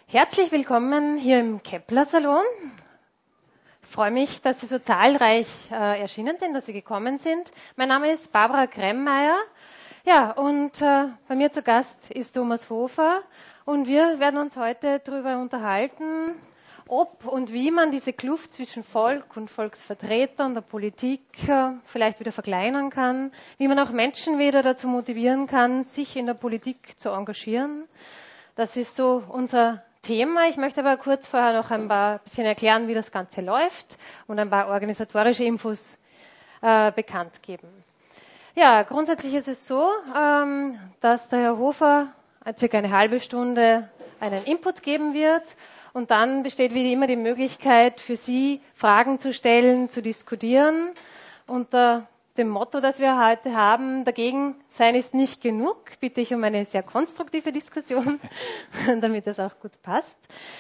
Herzlich willkommen hier im Kepler-Salon. Ich freue mich, dass Sie so zahlreich erschienen sind, dass Sie gekommen sind. Mein Name ist Barbara Kremmeyer. Ja, und bei mir zu Gast ist Thomas Hofer. Und wir werden uns heute darüber unterhalten, ob und wie man diese Kluft zwischen Volk und Volksvertretern der Politik vielleicht wieder verkleinern kann, wie man auch Menschen wieder dazu motivieren kann, sich in der Politik zu engagieren. Das ist so unser Thema. Ich möchte aber kurz vorher noch ein bisschen erklären, wie das Ganze läuft und ein paar organisatorische Infos bekannt geben. Ja, grundsätzlich ist es so, dass der Herr Hofer circa eine halbe Stunde einen Input geben wird und dann besteht wie immer die Möglichkeit für Sie, Fragen zu stellen, zu diskutieren. Unter dem Motto, das wir heute haben, dagegen sein ist nicht genug, bitte ich um eine sehr konstruktive Diskussion, damit das auch gut passt.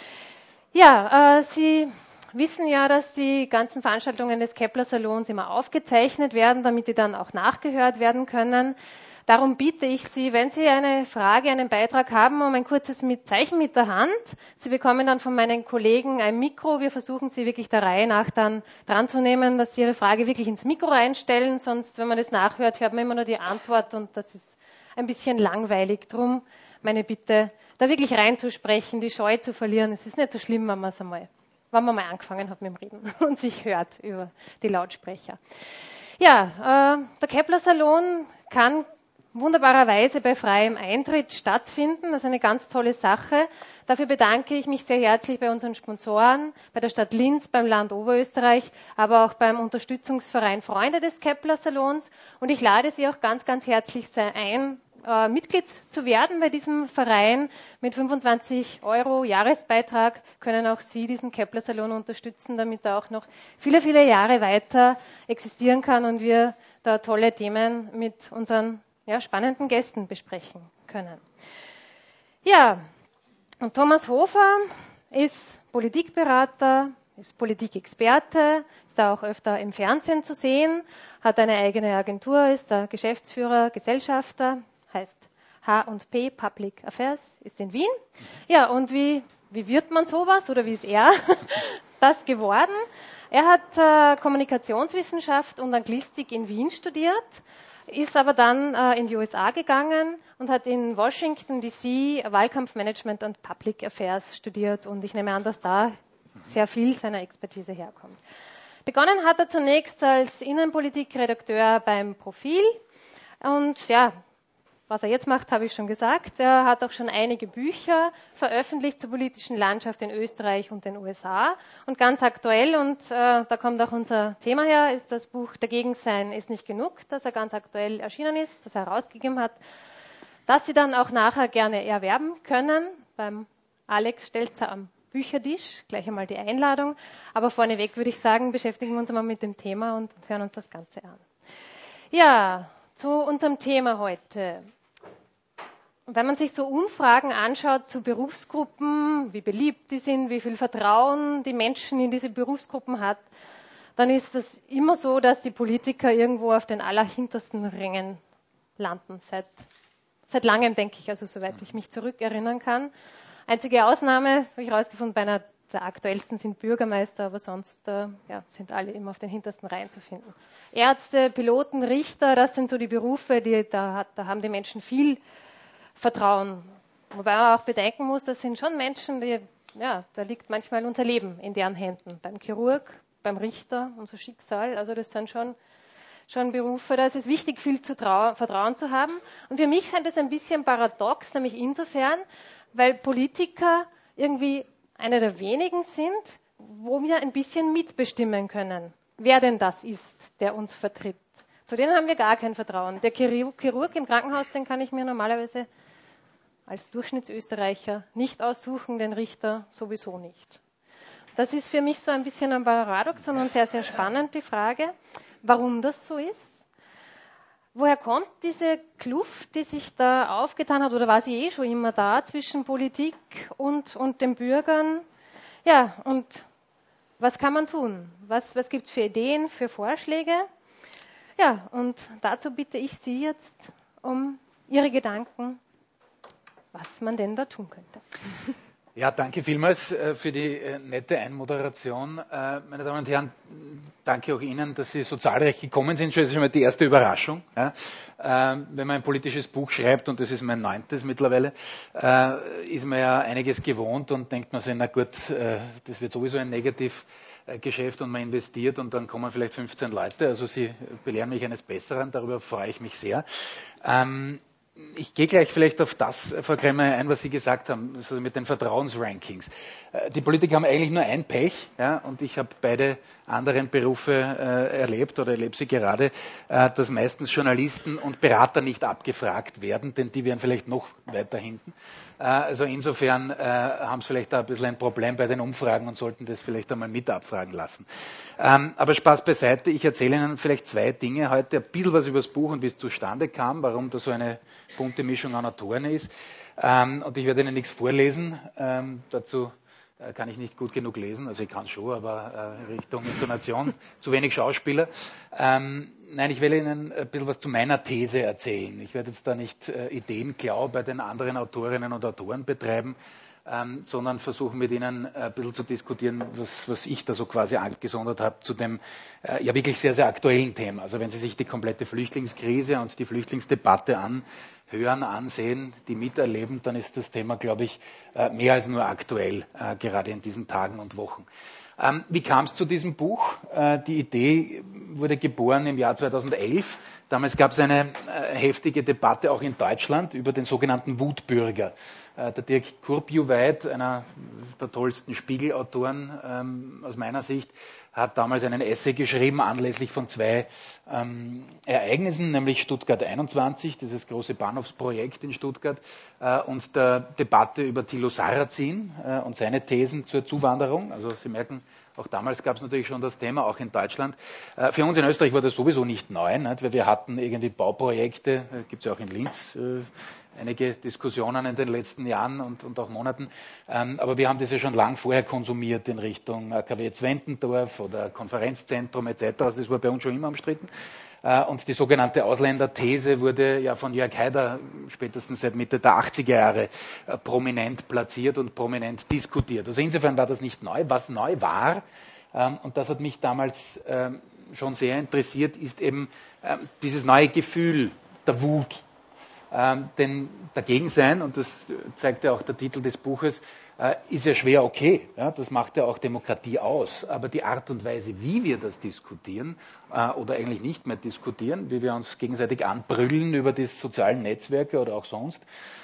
Ja, Sie wissen ja, dass die ganzen Veranstaltungen des Kepler-Salons immer aufgezeichnet werden, damit die dann auch nachgehört werden können. Darum bitte ich Sie, wenn Sie eine Frage, einen Beitrag haben, um ein kurzes Zeichen mit der Hand. Sie bekommen dann von meinen Kollegen ein Mikro. Wir versuchen Sie wirklich der Reihe nach dann dran zu nehmen, dass Sie Ihre Frage wirklich ins Mikro reinstellen. Sonst, wenn man das nachhört, hört man immer nur die Antwort und das ist ein bisschen langweilig. Drum meine Bitte, da wirklich reinzusprechen, die Scheu zu verlieren. Es ist nicht so schlimm, wenn man mal angefangen hat mit dem Reden und sich hört über die Lautsprecher. Ja, der Kepler-Salon kann wunderbarerweise bei freiem Eintritt stattfinden. Das ist eine ganz tolle Sache. Dafür bedanke ich mich sehr herzlich bei unseren Sponsoren, bei der Stadt Linz, beim Land Oberösterreich, aber auch beim Unterstützungsverein Freunde des Kepler-Salons. Und ich lade Sie auch ganz, ganz herzlich ein, Mitglied zu werden bei diesem Verein. Mit 25 € Jahresbeitrag können auch Sie diesen Kepler-Salon unterstützen, damit er auch noch viele, viele Jahre weiter existieren kann und wir da tolle Themen mit unseren spannenden Gästen besprechen können. Ja, und Thomas Hofer ist Politikberater, ist Politikexperte, ist da auch öfter im Fernsehen zu sehen, hat eine eigene Agentur, ist der Geschäftsführer, Gesellschafter, heißt H&P Public Affairs, ist in Wien. Ja, und wie wird man sowas oder wie ist er das geworden? Er hat Kommunikationswissenschaft und Anglistik in Wien studiert, ist aber dann in die USA gegangen und hat in Washington D.C. Wahlkampfmanagement und Public Affairs studiert und ich nehme an, dass da sehr viel seiner Expertise herkommt. Begonnen hat er zunächst als Innenpolitikredakteur beim Profil und ja, was er jetzt macht, habe ich schon gesagt. Er hat auch schon einige Bücher veröffentlicht zur politischen Landschaft in Österreich und den USA. Und ganz aktuell, und da kommt auch unser Thema her, ist das Buch Dagegen sein ist nicht genug, das er ganz aktuell erschienen ist, das er herausgegeben hat, das Sie dann auch nachher gerne erwerben können beim Alex Stelzer am Büchertisch. Gleich einmal die Einladung. Aber vorneweg würde ich sagen, beschäftigen wir uns einmal mit dem Thema und hören uns das Ganze an. Ja, zu unserem Thema heute. Wenn man sich so Umfragen anschaut zu Berufsgruppen, wie beliebt die sind, wie viel Vertrauen die Menschen in diese Berufsgruppen hat, dann ist es immer so, dass die Politiker irgendwo auf den allerhintersten Rängen landen. Seit langem, denke ich, also soweit ich mich zurückerinnern kann. Einzige Ausnahme, habe ich herausgefunden, bei einer der aktuellsten sind Bürgermeister, aber sonst sind alle immer auf den hintersten Reihen zu finden. Ärzte, Piloten, Richter, das sind so die Berufe, da haben die Menschen viel Vertrauen. Wobei man auch bedenken muss, das sind schon Menschen, da liegt manchmal unser Leben in deren Händen. Beim Chirurg, beim Richter, unser Schicksal. Also das sind schon Berufe, da ist es wichtig, viel Vertrauen zu haben. Und für mich scheint es ein bisschen paradox, nämlich insofern, weil Politiker irgendwie einer der wenigen sind, wo wir ein bisschen mitbestimmen können, wer denn das ist, der uns vertritt. Zu denen haben wir gar kein Vertrauen. Der Chirurg im Krankenhaus, den kann ich mir normalerweise als Durchschnittsösterreicher nicht aussuchen, den Richter sowieso nicht. Das ist für mich so ein bisschen ein Paradoxon und sehr, sehr spannend, die Frage, warum das so ist. Woher kommt diese Kluft, die sich da aufgetan hat, oder war sie schon immer da zwischen Politik und den Bürgern? Ja, und was kann man tun? Was gibt es für Ideen, für Vorschläge? Ja, und dazu bitte ich Sie jetzt um Ihre Gedanken, was man denn da tun könnte. Ja, danke vielmals für die nette Einmoderation. Meine Damen und Herren, danke auch Ihnen, dass Sie so zahlreich gekommen sind. Das ist schon mal die erste Überraschung. Ja. Wenn man ein politisches Buch schreibt, und das ist mein 9. mittlerweile, ist man ja einiges gewohnt und denkt man sich, na gut, das wird sowieso ein Negativgeschäft und man investiert und dann kommen vielleicht 15 Leute. Also Sie belehren mich eines Besseren, darüber freue ich mich sehr. Ich gehe gleich vielleicht auf das, Frau Kremmer, ein, was Sie gesagt haben, also mit den Vertrauensrankings. Die Politiker haben eigentlich nur ein Pech, ja, und ich habe beide anderen Berufe erlebt oder erlebe sie gerade, dass meistens Journalisten und Berater nicht abgefragt werden, denn die wären vielleicht noch weiter hinten. Also insofern haben sie vielleicht da ein bisschen ein Problem bei den Umfragen und sollten das vielleicht einmal mit abfragen lassen. Aber Spaß beiseite, ich erzähle Ihnen vielleicht zwei Dinge heute, ein bisschen was über das Buch und wie es zustande kam, warum da so eine bunte Mischung an Autoren ist. Und ich werde Ihnen nichts vorlesen, dazu kann ich nicht gut genug lesen, also ich kann schon, aber Richtung Intonation, zu wenig Schauspieler. Nein, ich will Ihnen ein bisschen was zu meiner These erzählen. Ich werde jetzt da nicht Ideenklau bei den anderen Autorinnen und Autoren betreiben, sondern versuchen mit Ihnen ein bisschen zu diskutieren, was ich da so quasi angesondert habe zu dem ja wirklich sehr, sehr aktuellen Thema. Also wenn Sie sich die komplette Flüchtlingskrise und die Flüchtlingsdebatte ansehen, die miterleben, dann ist das Thema, glaube ich, mehr als nur aktuell, gerade in diesen Tagen und Wochen. Wie kam es zu diesem Buch? Die Idee wurde geboren im Jahr 2011. Damals gab es eine heftige Debatte auch in Deutschland über den sogenannten Wutbürger. Der Dirk Kurbjuweit, einer der tollsten Spiegelautoren aus meiner Sicht, hat damals einen Essay geschrieben anlässlich von zwei Ereignissen, nämlich Stuttgart 21, dieses große Bahnhofsprojekt in Stuttgart, und der Debatte über Thilo Sarrazin und seine Thesen zur Zuwanderung. Also Sie merken, auch damals gab es natürlich schon das Thema, auch in Deutschland. Für uns in Österreich war das sowieso nicht neu, nicht? Weil wir hatten irgendwie Bauprojekte, gibt es ja auch in Linz, einige Diskussionen in den letzten Jahren und auch Monaten. Aber wir haben das ja schon lang vorher konsumiert in Richtung AKW Zwentendorf oder Konferenzzentrum etc. Also das war bei uns schon immer umstritten. Und die sogenannte Ausländerthese wurde ja von Jörg Haider spätestens seit Mitte der 80er Jahre prominent platziert und prominent diskutiert. Also insofern war das nicht neu. Was neu war, und das hat mich damals schon sehr interessiert, ist eben dieses neue Gefühl der Wut. Denn dagegen sein, und das zeigt ja auch der Titel des Buches, ist ja schwer okay. Ja, das macht ja auch Demokratie aus. Aber die Art und Weise, wie wir das diskutieren oder eigentlich nicht mehr diskutieren, wie wir uns gegenseitig anbrüllen über die sozialen Netzwerke oder auch sonst,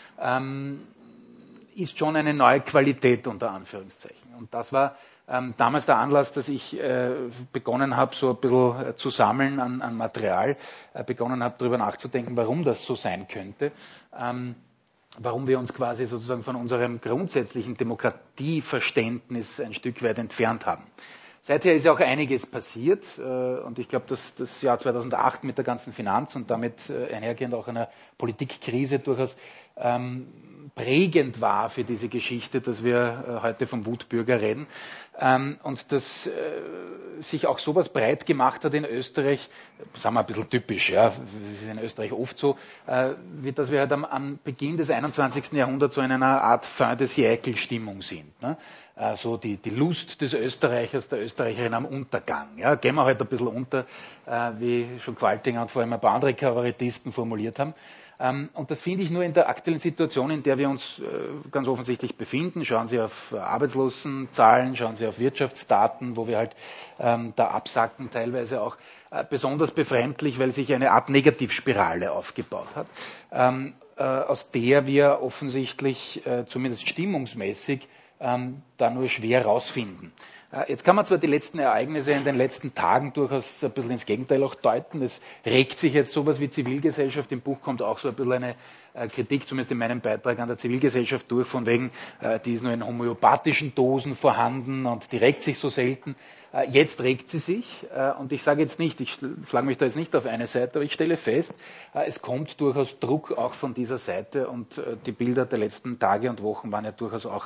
ist schon eine neue Qualität unter Anführungszeichen. Und das war damals der Anlass, dass ich begonnen habe, so ein bisschen zu sammeln an Material, begonnen habe, darüber nachzudenken, warum das so sein könnte, warum wir uns quasi sozusagen von unserem grundsätzlichen Demokratieverständnis ein Stück weit entfernt haben. Seither ist ja auch einiges passiert und ich glaube, dass das Jahr 2008 mit der ganzen Finanz- und damit einhergehend auch einer Politikkrise durchaus prägend war für diese Geschichte, dass wir heute vom Wutbürger reden und dass sich auch sowas breit gemacht hat in Österreich, sagen wir ein bisschen typisch, ja, das ist in Österreich oft so, wie dass wir halt am Beginn des 21. Jahrhunderts so in einer Art Fin de siècle-Stimmung sind. Ne? So die Lust des Österreichers, der Österreicherin am Untergang. Ja, gehen wir halt ein bisschen unter, wie schon Qualtinger und vor allem ein paar andere Kabarettisten formuliert haben. Und das finde ich nur in der aktuellen Situation, in der wir uns ganz offensichtlich befinden. Schauen Sie auf Arbeitslosenzahlen, schauen Sie auf Wirtschaftsdaten, wo wir halt da absacken, teilweise auch besonders befremdlich, weil sich eine Art Negativspirale aufgebaut hat, aus der wir offensichtlich zumindest stimmungsmäßig da nur schwer rausfinden. Jetzt kann man zwar die letzten Ereignisse in den letzten Tagen durchaus ein bisschen ins Gegenteil auch deuten. Es regt sich jetzt sowas wie Zivilgesellschaft. Im Buch kommt auch so ein bisschen eine Kritik, zumindest in meinem Beitrag, an der Zivilgesellschaft durch, von wegen, die ist nur in homöopathischen Dosen vorhanden und die regt sich so selten. Jetzt regt sie sich und ich sage jetzt nicht, ich schlage mich da jetzt nicht auf eine Seite, aber ich stelle fest, es kommt durchaus Druck auch von dieser Seite und die Bilder der letzten Tage und Wochen waren ja durchaus auch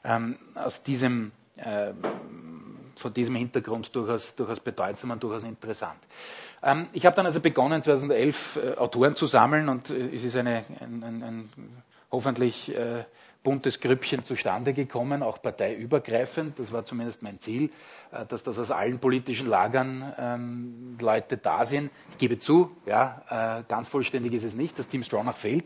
vor diesem Hintergrund durchaus bedeutsam und durchaus interessant. Ich habe dann also begonnen, 2011 Autoren zu sammeln und es ist ein hoffentlich buntes Grüppchen zustande gekommen, auch parteiübergreifend. Das war zumindest mein Ziel, dass das aus allen politischen Lagern Leute da sind. Ich gebe zu, ja, ganz vollständig ist es nicht, das Team Stronach fehlt.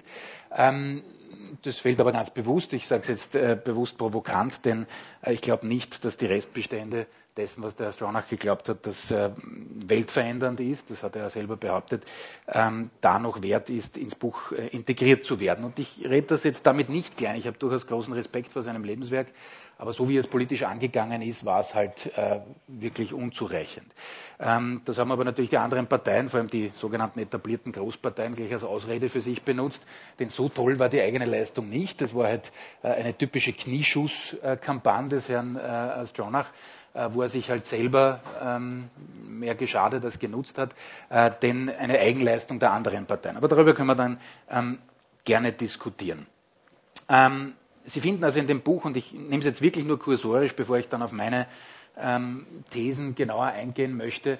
Das fehlt aber ganz bewusst. Ich sage es jetzt bewusst provokant, denn ich glaube nicht, dass die Restbestände dessen, was der Herr Stronach geglaubt hat, dass weltverändernd ist, das hat er ja selber behauptet, da noch wert ist, ins Buch integriert zu werden. Und ich rede das jetzt damit nicht klein. Ich habe durchaus großen Respekt vor seinem Lebenswerk, aber so wie es politisch angegangen ist, war es halt wirklich unzureichend. Das haben aber natürlich die anderen Parteien, vor allem die sogenannten etablierten Großparteien, gleich als Ausrede für sich benutzt, denn so toll war die eigene Leistung nicht. Das war halt eine typische Knieschuss-Kampagne des Herrn Stronach, wo er sich halt selber mehr geschadet als genutzt hat, denn eine Eigenleistung der anderen Parteien. Aber darüber können wir dann gerne diskutieren. Sie finden also in dem Buch, und ich nehme es jetzt wirklich nur kursorisch, bevor ich dann auf meine Thesen genauer eingehen möchte,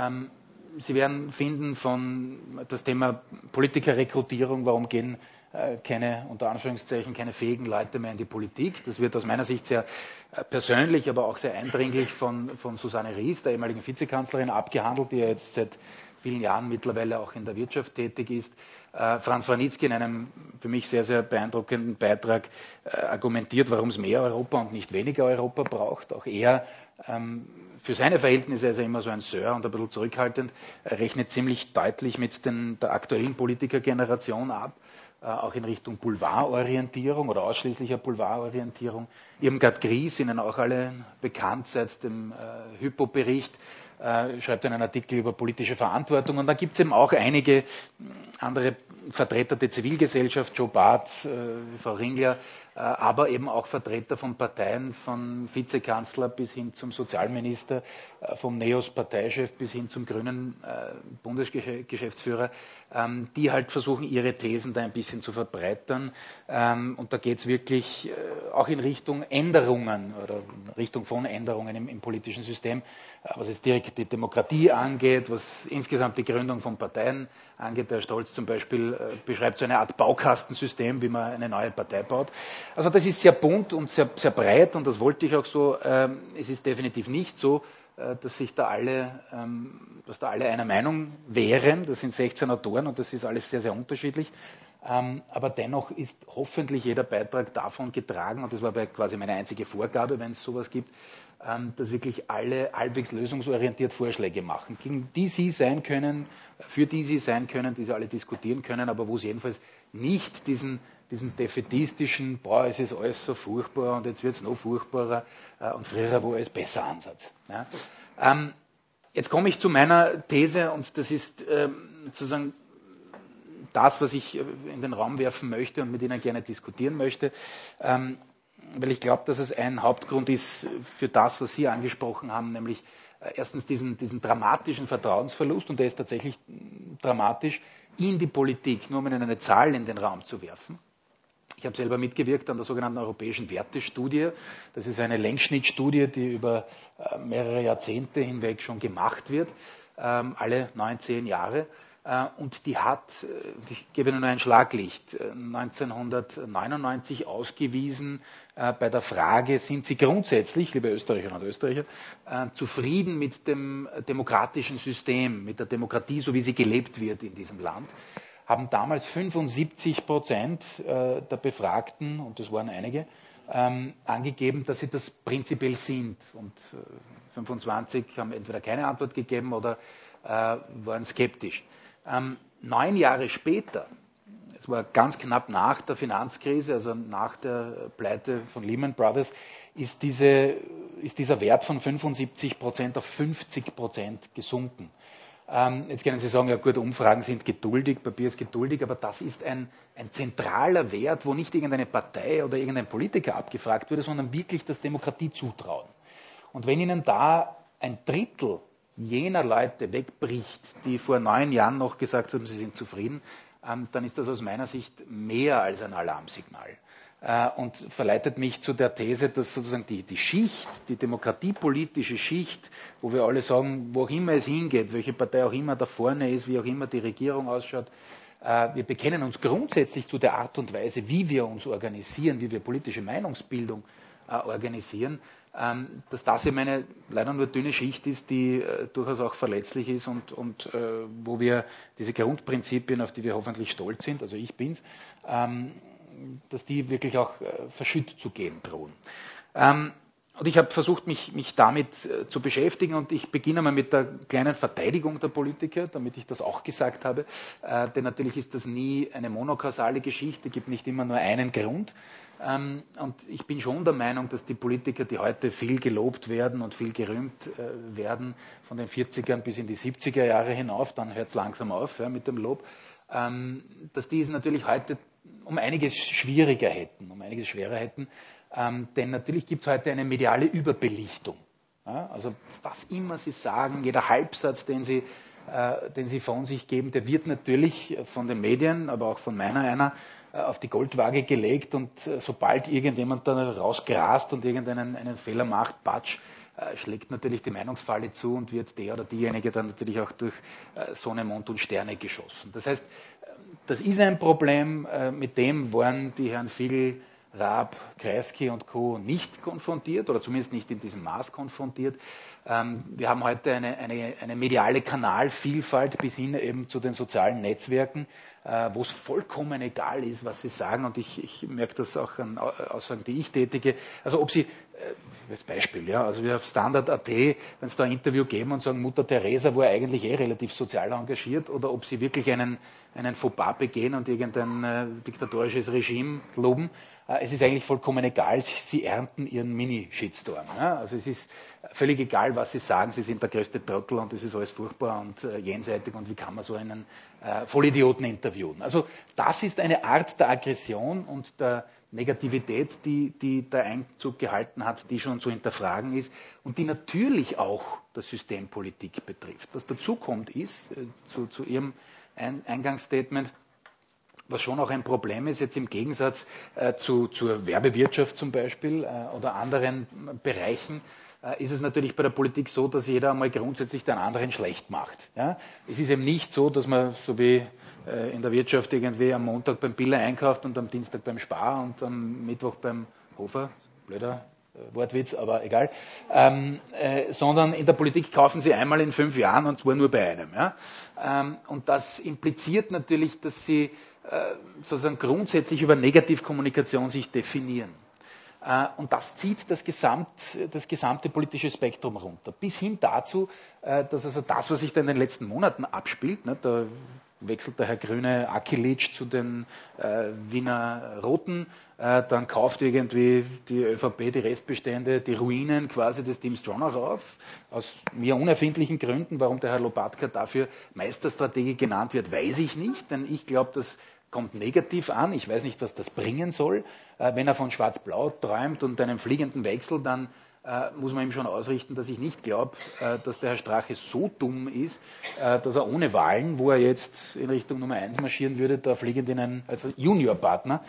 Sie werden finden von das Thema Politikerrekrutierung, warum gehen keine, unter Anführungszeichen, keine fähigen Leute mehr in die Politik. Das wird aus meiner Sicht sehr persönlich, aber auch sehr eindringlich von Susanne Ries, der ehemaligen Vizekanzlerin, abgehandelt, die ja jetzt seit vielen Jahren mittlerweile auch in der Wirtschaft tätig ist. Franz Warnitzky in einem für mich sehr, sehr beeindruckenden Beitrag argumentiert, warum es mehr Europa und nicht weniger Europa braucht. Auch er, für seine Verhältnisse, ist er immer so ein Sir und ein bisschen zurückhaltend, rechnet ziemlich deutlich mit der aktuellen Politikergeneration ab, auch in Richtung Boulevardorientierung oder ausschließlicher Boulevardorientierung. Irmgard Gries, Ihnen auch alle bekannt seit dem Hypo-Bericht, schreibt einen Artikel über politische Verantwortung. Und da gibt es eben auch einige andere Vertreter der Zivilgesellschaft, Joe Barth, Frau Ringler, aber eben auch Vertreter von Parteien, von Vizekanzler bis hin zum Sozialminister, vom NEOS-Parteichef bis hin zum grünen Bundesgeschäftsführer, die halt versuchen, ihre Thesen da ein bisschen zu verbreitern. Und da geht es wirklich auch in Richtung Änderungen oder Richtung von Änderungen im politischen System, was es direkt die Demokratie angeht, was insgesamt die Gründung von Parteien angeht. Der Herr Stolz zum Beispiel beschreibt so eine Art Baukastensystem, wie man eine neue Partei baut. Also das ist sehr bunt und sehr, sehr breit und das wollte ich auch so. Es ist definitiv nicht so, dass da alle einer Meinung wären. Das sind 16 Autoren und das ist alles sehr, sehr unterschiedlich. Aber dennoch ist hoffentlich jeder Beitrag davon getragen, und das war quasi meine einzige Vorgabe, wenn es sowas gibt, dass wirklich alle halbwegs lösungsorientiert Vorschläge machen, gegen die Sie sein können, für die Sie sein können, die Sie alle diskutieren können, aber wo es jedenfalls nicht diesen defätistischen, es ist alles so furchtbar und jetzt wird es noch furchtbarer und früher war alles besser Ansatz. Ja. Jetzt komme ich zu meiner These und das ist sozusagen das, was ich in den Raum werfen möchte und mit Ihnen gerne diskutieren möchte, weil ich glaube, dass es ein Hauptgrund ist für das, was Sie angesprochen haben, nämlich erstens diesen dramatischen Vertrauensverlust, und der ist tatsächlich dramatisch, in die Politik, nur um Ihnen eine Zahl in den Raum zu werfen. Ich habe selber mitgewirkt an der sogenannten Europäischen Wertestudie. Das ist eine Längsschnittstudie, die über mehrere Jahrzehnte hinweg schon gemacht wird, alle 9, 10 Jahre. Und die hat, ich gebe Ihnen nur ein Schlaglicht, 1999 ausgewiesen bei der Frage, sind Sie grundsätzlich, liebe Österreicherinnen und Österreicher, zufrieden mit dem demokratischen System, mit der Demokratie, so wie sie gelebt wird in diesem Land, haben damals 75% der Befragten, und das waren einige, angegeben, dass sie das prinzipiell sind. Und 25 haben entweder keine Antwort gegeben oder waren skeptisch. 9 Jahre später, es war ganz knapp nach der Finanzkrise, also nach der Pleite von Lehman Brothers, ist dieser Wert von 75% auf 50% gesunken. Jetzt können Sie sagen, ja gut, Umfragen sind geduldig, Papier ist geduldig, aber das ist ein zentraler Wert, wo nicht irgendeine Partei oder irgendein Politiker abgefragt wurde, sondern wirklich das Demokratiezutrauen. Und wenn Ihnen da ein Drittel jener Leute wegbricht, die vor 9 Jahren noch gesagt haben, sie sind zufrieden, dann ist das aus meiner Sicht mehr als ein Alarmsignal. Und verleitet mich zu der These, dass sozusagen die Schicht, die demokratiepolitische Schicht, wo wir alle sagen, wo auch immer es hingeht, welche Partei auch immer da vorne ist, wie auch immer die Regierung ausschaut, wir bekennen uns grundsätzlich zu der Art und Weise, wie wir uns organisieren, wie wir politische Meinungsbildung organisieren, dass das eben eine leider nur dünne Schicht ist, die durchaus auch verletzlich ist und wo wir diese Grundprinzipien, auf die wir hoffentlich stolz sind, also ich bin's, dass die wirklich auch verschütt zu gehen drohen. Und ich habe versucht, mich damit zu beschäftigen und ich beginne mal mit der kleinen Verteidigung der Politiker, damit ich das auch gesagt habe, denn natürlich ist das nie eine monokausale Geschichte, gibt nicht immer nur einen Grund. Und ich bin schon der Meinung, dass die Politiker, die heute viel gelobt werden und viel gerühmt werden, von den 40ern bis in die 70er Jahre hinauf, dann hört es langsam auf mit dem Lob, dass die es natürlich heute um einiges schwieriger hätten, um einiges schwerer hätten. Denn natürlich gibt es heute eine mediale Überbelichtung. Ja, also was immer Sie sagen, jeder Halbsatz, den Sie von sich geben, der wird natürlich von den Medien, aber auch von meiner einer, auf die Goldwaage gelegt und sobald irgendjemand da rausgrast und irgendeinen Fehler macht, patsch, schlägt natürlich die Meinungsfalle zu und wird der oder diejenige dann natürlich auch durch Sonne, Mond und Sterne geschossen. Das heißt, das ist ein Problem, mit dem waren die Herren Figl, Raab, Kreisky und Co. nicht konfrontiert oder zumindest nicht in diesem Maß konfrontiert. Wir haben heute eine mediale Kanalvielfalt bis hin eben zu den sozialen Netzwerken, wo es vollkommen egal ist, was Sie sagen und ich merke das auch an Aussagen, die ich tätige. Also ob Sie, als Beispiel, ja, also wir auf Standard.at, wenn es da ein Interview geben und sagen, Mutter Teresa war eigentlich relativ sozial engagiert oder ob Sie wirklich einen Fauxpas begehen und irgendein diktatorisches Regime loben. Es ist eigentlich vollkommen egal, Sie ernten Ihren Mini-Shitstorm. Ja? Also es ist völlig egal, was Sie sagen, Sie sind der größte Trottel und es ist alles furchtbar und jenseitig und wie kann man so einen Vollidioten interviewen. Also das ist eine Art der Aggression und der Negativität, die der Einzug gehalten hat, die schon zu hinterfragen ist und die natürlich auch das Systempolitik betrifft. Was dazu kommt ist, zu Ihrem Eingangsstatement, was schon auch ein Problem ist, jetzt im Gegensatz zur Werbewirtschaft zum Beispiel oder anderen Bereichen, ist es natürlich bei der Politik so, dass jeder einmal grundsätzlich den anderen schlecht macht. Ja? Es ist eben nicht so, dass man, so wie in der Wirtschaft irgendwie am Montag beim Biller einkauft und am Dienstag beim Spar und am Mittwoch beim Hofer, blöder Wortwitz, aber egal, sondern in der Politik kaufen Sie einmal in 5 Jahren und zwar nur bei einem. Ja? Und das impliziert natürlich, dass Sie sozusagen grundsätzlich über Negativkommunikation sich definieren. Und das zieht das gesamte politische Spektrum runter. Bis hin dazu, dass also das, was sich da in den letzten Monaten abspielt, ne, da wechselt der Herr Grüne Akilic zu den Wiener Roten, dann kauft irgendwie die ÖVP die Restbestände, die Ruinen quasi des Team Stronach auf, aus mir unerfindlichen Gründen. Warum der Herr Lopatka dafür Meisterstrategie genannt wird, weiß ich nicht, denn ich glaube, das kommt negativ an. Ich weiß nicht, was das bringen soll. Wenn er von Schwarz-Blau träumt und einem fliegenden Wechsel, dann muss man ihm schon ausrichten, dass ich nicht glaube, dass der Herr Strache so dumm ist, dass er ohne Wahlen, wo er jetzt in Richtung Nummer 1 marschieren würde, da fliegend als Juniorpartner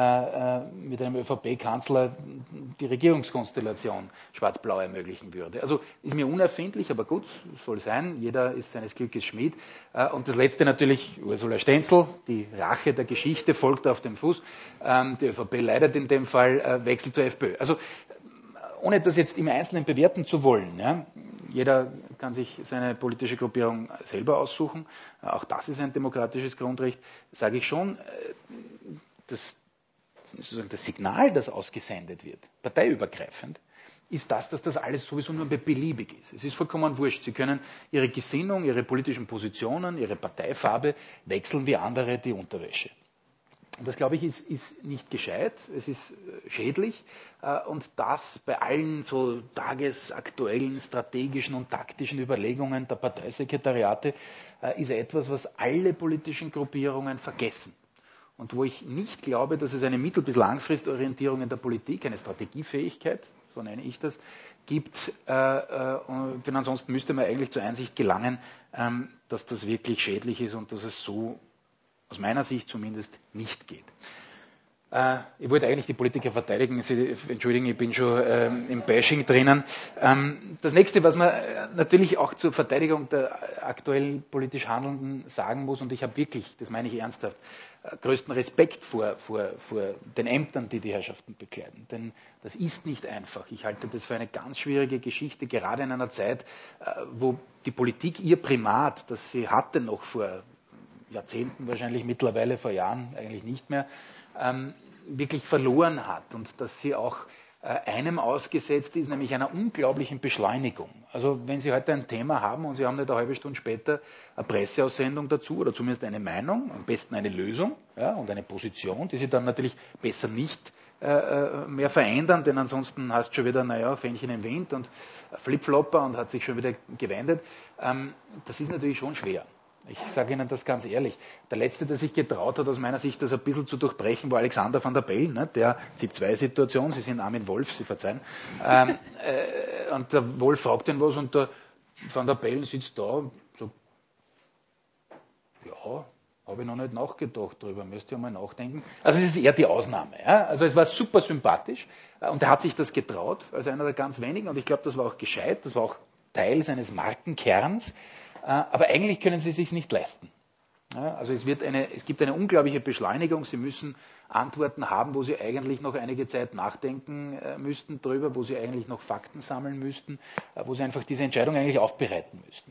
mit einem ÖVP-Kanzler die Regierungskonstellation Schwarz-Blau ermöglichen würde. Also ist mir unerfindlich, aber gut, soll sein. Jeder ist seines Glückes Schmied. Und das Letzte natürlich, Ursula Stenzel, die Rache der Geschichte folgt auf dem Fuß. Die ÖVP leidet in dem Fall, Wechsel zur FPÖ. Also ohne das jetzt im Einzelnen bewerten zu wollen, ja, jeder kann sich seine politische Gruppierung selber aussuchen, auch das ist ein demokratisches Grundrecht, sage ich schon, das Signal, das ausgesendet wird, parteiübergreifend, ist das, dass das alles sowieso nur beliebig ist. Es ist vollkommen wurscht. Sie können Ihre Gesinnung, Ihre politischen Positionen, Ihre Parteifarbe wechseln wie andere die Unterwäsche. Das, glaube ich, ist nicht gescheit, es ist schädlich und das bei allen so tagesaktuellen strategischen und taktischen Überlegungen der Parteisekretariate ist etwas, was alle politischen Gruppierungen vergessen. Und wo ich nicht glaube, dass es eine mittel- bis langfristorientierung in der Politik, eine Strategiefähigkeit, so nenne ich das, gibt, denn ansonsten müsste man eigentlich zur Einsicht gelangen, dass das wirklich schädlich ist und dass es so aus meiner Sicht zumindest nicht geht. Ich wollte eigentlich die Politiker verteidigen. Sie entschuldigen, ich bin schon im Bashing drinnen. Das nächste, was man natürlich auch zur Verteidigung der aktuell politisch Handelnden sagen muss, und ich habe wirklich, das meine ich ernsthaft, größten Respekt vor den Ämtern, die die Herrschaften bekleiden. Denn das ist nicht einfach. Ich halte das für eine ganz schwierige Geschichte, gerade in einer Zeit, wo die Politik ihr Primat, das sie hatte noch vor Jahrzehnten wahrscheinlich, mittlerweile vor Jahren eigentlich nicht mehr, wirklich verloren hat und dass sie auch einem ausgesetzt ist, nämlich einer unglaublichen Beschleunigung. Also wenn Sie heute ein Thema haben und Sie haben nicht eine halbe Stunde später eine Presseaussendung dazu oder zumindest eine Meinung, am besten eine Lösung, ja, und eine Position, die Sie dann natürlich besser nicht mehr verändern, denn ansonsten hast du schon wieder, Fähnchen im Wind und Flipflopper und hat sich schon wieder gewendet. Das ist natürlich schon schwer. Ich sage Ihnen das ganz ehrlich. Der Letzte, der sich getraut hat, aus meiner Sicht, das ein bisschen zu durchbrechen, war Alexander Van der Bellen, ne? Der ZIP-2-Situation, Sie sind Armin Wolf, Sie verzeihen. Und der Wolf fragt ihn was und der Van der Bellen sitzt da und sagt, ja, habe ich noch nicht nachgedacht drüber, müsste ich mal nachdenken. Also es ist eher die Ausnahme. Ja? Also es war super sympathisch und er hat sich das getraut, als einer der ganz wenigen, und ich glaube, das war auch gescheit, das war auch Teil seines Markenkerns. Aber eigentlich können sie es sich nicht leisten. Ja, also es gibt eine unglaubliche Beschleunigung. Sie müssen Antworten haben, wo Sie eigentlich noch einige Zeit nachdenken müssten drüber, wo Sie eigentlich noch Fakten sammeln müssten, wo Sie einfach diese Entscheidung eigentlich aufbereiten müssten.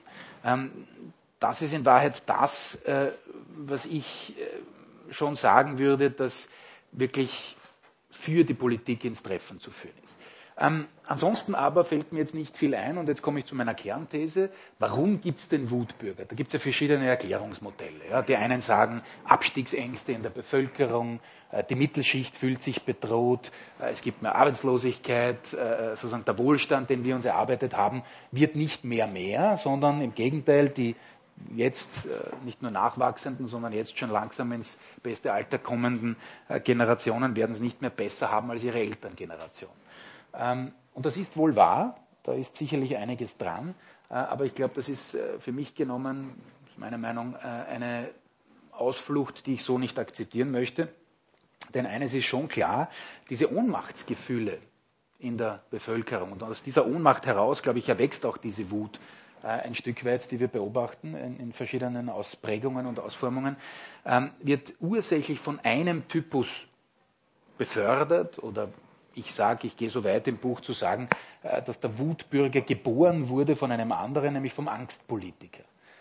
Das ist in Wahrheit das, was ich schon sagen würde, dass wirklich für die Politik ins Treffen zu führen ist. Ansonsten aber fällt mir jetzt nicht viel ein und jetzt komme ich zu meiner Kernthese. Warum gibt es denn Wutbürger? Da gibt es ja verschiedene Erklärungsmodelle. Ja. Die einen sagen Abstiegsängste in der Bevölkerung, die Mittelschicht fühlt sich bedroht, es gibt mehr Arbeitslosigkeit, sozusagen der Wohlstand, den wir uns erarbeitet haben, wird nicht mehr, sondern im Gegenteil, die jetzt nicht nur nachwachsenden, sondern jetzt schon langsam ins beste Alter kommenden Generationen werden es nicht mehr besser haben als ihre Elterngeneration. Und das ist wohl wahr, da ist sicherlich einiges dran, aber ich glaube, das ist für mich genommen, das ist meine Meinung, eine Ausflucht, die ich so nicht akzeptieren möchte. Denn eines ist schon klar, diese Ohnmachtsgefühle in der Bevölkerung und aus dieser Ohnmacht heraus, glaube ich, erwächst auch diese Wut ein Stück weit, die wir beobachten in verschiedenen Ausprägungen und Ausformungen, wird ursächlich von einem Typus befördert oder ich gehe so weit im Buch zu sagen, dass der Wutbürger geboren wurde von einem anderen, nämlich vom Angstpolitiker.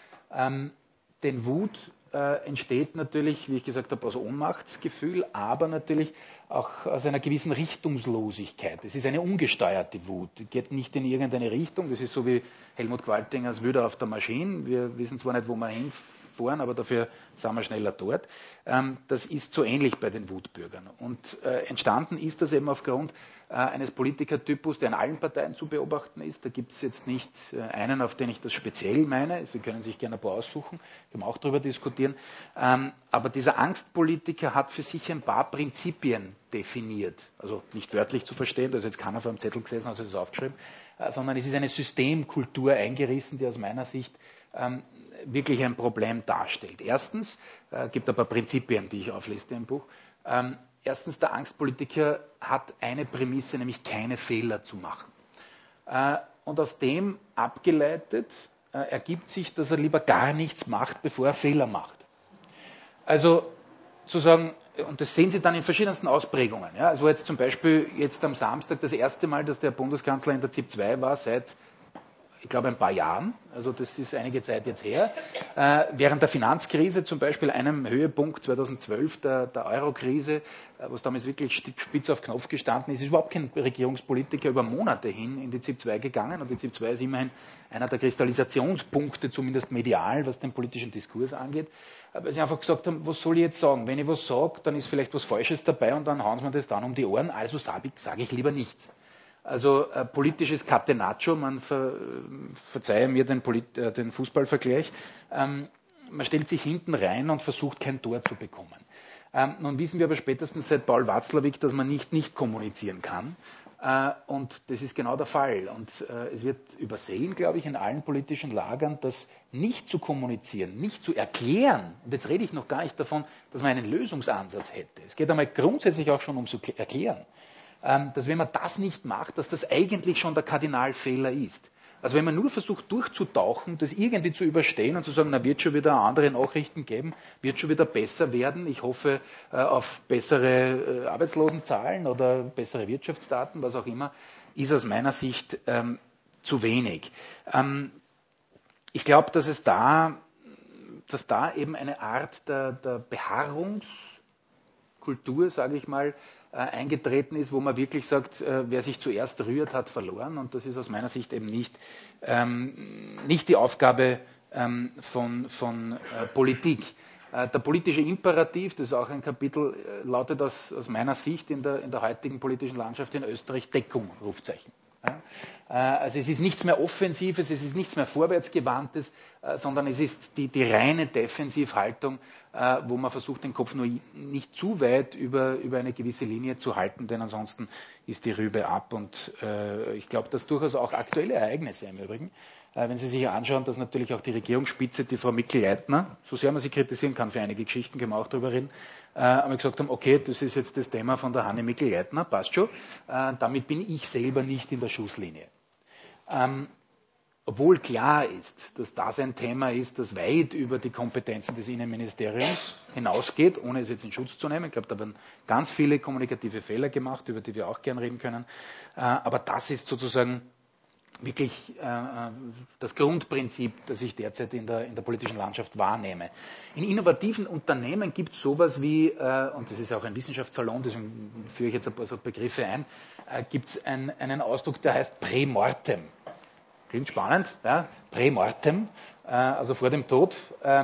Denn Wut entsteht natürlich, wie ich gesagt habe, aus Ohnmachtsgefühl, aber natürlich auch aus einer gewissen Richtungslosigkeit. Es ist eine ungesteuerte Wut, die geht nicht in irgendeine Richtung. Das ist so wie Helmut Qualtingers Wüder auf der Maschine. Wir wissen zwar nicht, wo wir hinfahren, aber dafür sind wir schneller dort. Das ist so ähnlich bei den Wutbürgern. Und entstanden ist das eben aufgrund eines Politikertypus, der in allen Parteien zu beobachten ist. Da gibt es jetzt nicht einen, auf den ich das speziell meine. Sie können sich gerne ein paar aussuchen, können wir auch darüber diskutieren. Aber dieser Angstpolitiker hat für sich ein paar Prinzipien definiert. Also nicht wörtlich zu verstehen, da ist jetzt keiner vor einem Zettel gesessen, also das aufgeschrieben, sondern es ist eine Systemkultur eingerissen, die aus meiner Sicht wirklich ein Problem darstellt. Erstens, gibt ein paar Prinzipien, die ich aufliste im Buch. Erstens, der Angstpolitiker hat eine Prämisse, nämlich keine Fehler zu machen. Und aus dem abgeleitet ergibt sich, dass er lieber gar nichts macht, bevor er Fehler macht. Also sozusagen, und das sehen Sie dann in verschiedensten Ausprägungen. Ja, also jetzt zum Beispiel jetzt am Samstag das erste Mal, dass der Bundeskanzler in der ZIP 2 war, seit ich glaube, ein paar Jahren, also das ist einige Zeit jetzt her, während der Finanzkrise zum Beispiel, einem Höhepunkt 2012 der Euro-Krise, was damals wirklich spitz auf Knopf gestanden ist überhaupt kein Regierungspolitiker über Monate hin in die ZIP 2 gegangen und die ZIP 2 ist immerhin einer der Kristallisationspunkte, zumindest medial, was den politischen Diskurs angeht, weil sie einfach gesagt haben, was soll ich jetzt sagen? Wenn ich was sage, dann ist vielleicht was Falsches dabei und dann hauen sie mir das dann um die Ohren, also sage ich lieber nichts. Also politisches Catenaccio, man verzeihe mir den Fußballvergleich, man stellt sich hinten rein und versucht kein Tor zu bekommen. Nun wissen wir aber spätestens seit Paul Watzlawick, dass man nicht kommunizieren kann. Und das ist genau der Fall. Und es wird übersehen, glaube ich, in allen politischen Lagern, das nicht zu kommunizieren, nicht zu erklären. Und jetzt rede ich noch gar nicht davon, dass man einen Lösungsansatz hätte. Es geht einmal grundsätzlich auch schon ums Erklären. Dass wenn man das nicht macht, dass das eigentlich schon der Kardinalfehler ist. Also wenn man nur versucht durchzutauchen, das irgendwie zu überstehen und zu sagen, na wird schon wieder andere Nachrichten geben, wird schon wieder besser werden, ich hoffe auf bessere Arbeitslosenzahlen oder bessere Wirtschaftsdaten, was auch immer, ist aus meiner Sicht zu wenig. Ich glaube, dass da eben eine Art der Beharrungskultur, sage ich mal, eingetreten ist, wo man wirklich sagt, wer sich zuerst rührt, hat verloren. Und das ist aus meiner Sicht eben nicht die Aufgabe von Politik. Der politische Imperativ, das ist auch ein Kapitel, lautet aus meiner Sicht in der heutigen politischen Landschaft in Österreich Deckung, Rufzeichen. Also es ist nichts mehr Offensives, es ist nichts mehr Vorwärtsgewandtes, sondern es ist die reine Defensivhaltung, wo man versucht, den Kopf nur nicht zu weit über eine gewisse Linie zu halten, denn ansonsten ist die Rübe ab. Und ich glaube, dass durchaus auch aktuelle Ereignisse im Übrigen, wenn Sie sich anschauen, dass natürlich auch die Regierungsspitze, die Frau Mikl-Leitner, so sehr man sie kritisieren kann für einige Geschichten, können wir auch darüber reden, einmal gesagt haben, okay, das ist jetzt das Thema von der Hanne Mikl-Leitner, passt schon, damit bin ich selber nicht in der Schusslinie. Obwohl klar ist, dass das ein Thema ist, das weit über die Kompetenzen des Innenministeriums hinausgeht, ohne es jetzt in Schutz zu nehmen. Ich glaube, da werden ganz viele kommunikative Fehler gemacht, über die wir auch gern reden können. Aber das ist sozusagen wirklich das Grundprinzip, das ich derzeit in der politischen Landschaft wahrnehme. In innovativen Unternehmen gibt es sowas wie, und das ist auch ein Wissenschaftssalon, deswegen führe ich jetzt ein paar so Begriffe ein, gibt es einen Ausdruck, der heißt Prämortem. Klingt spannend, ja? Prämortem, also vor dem Tod,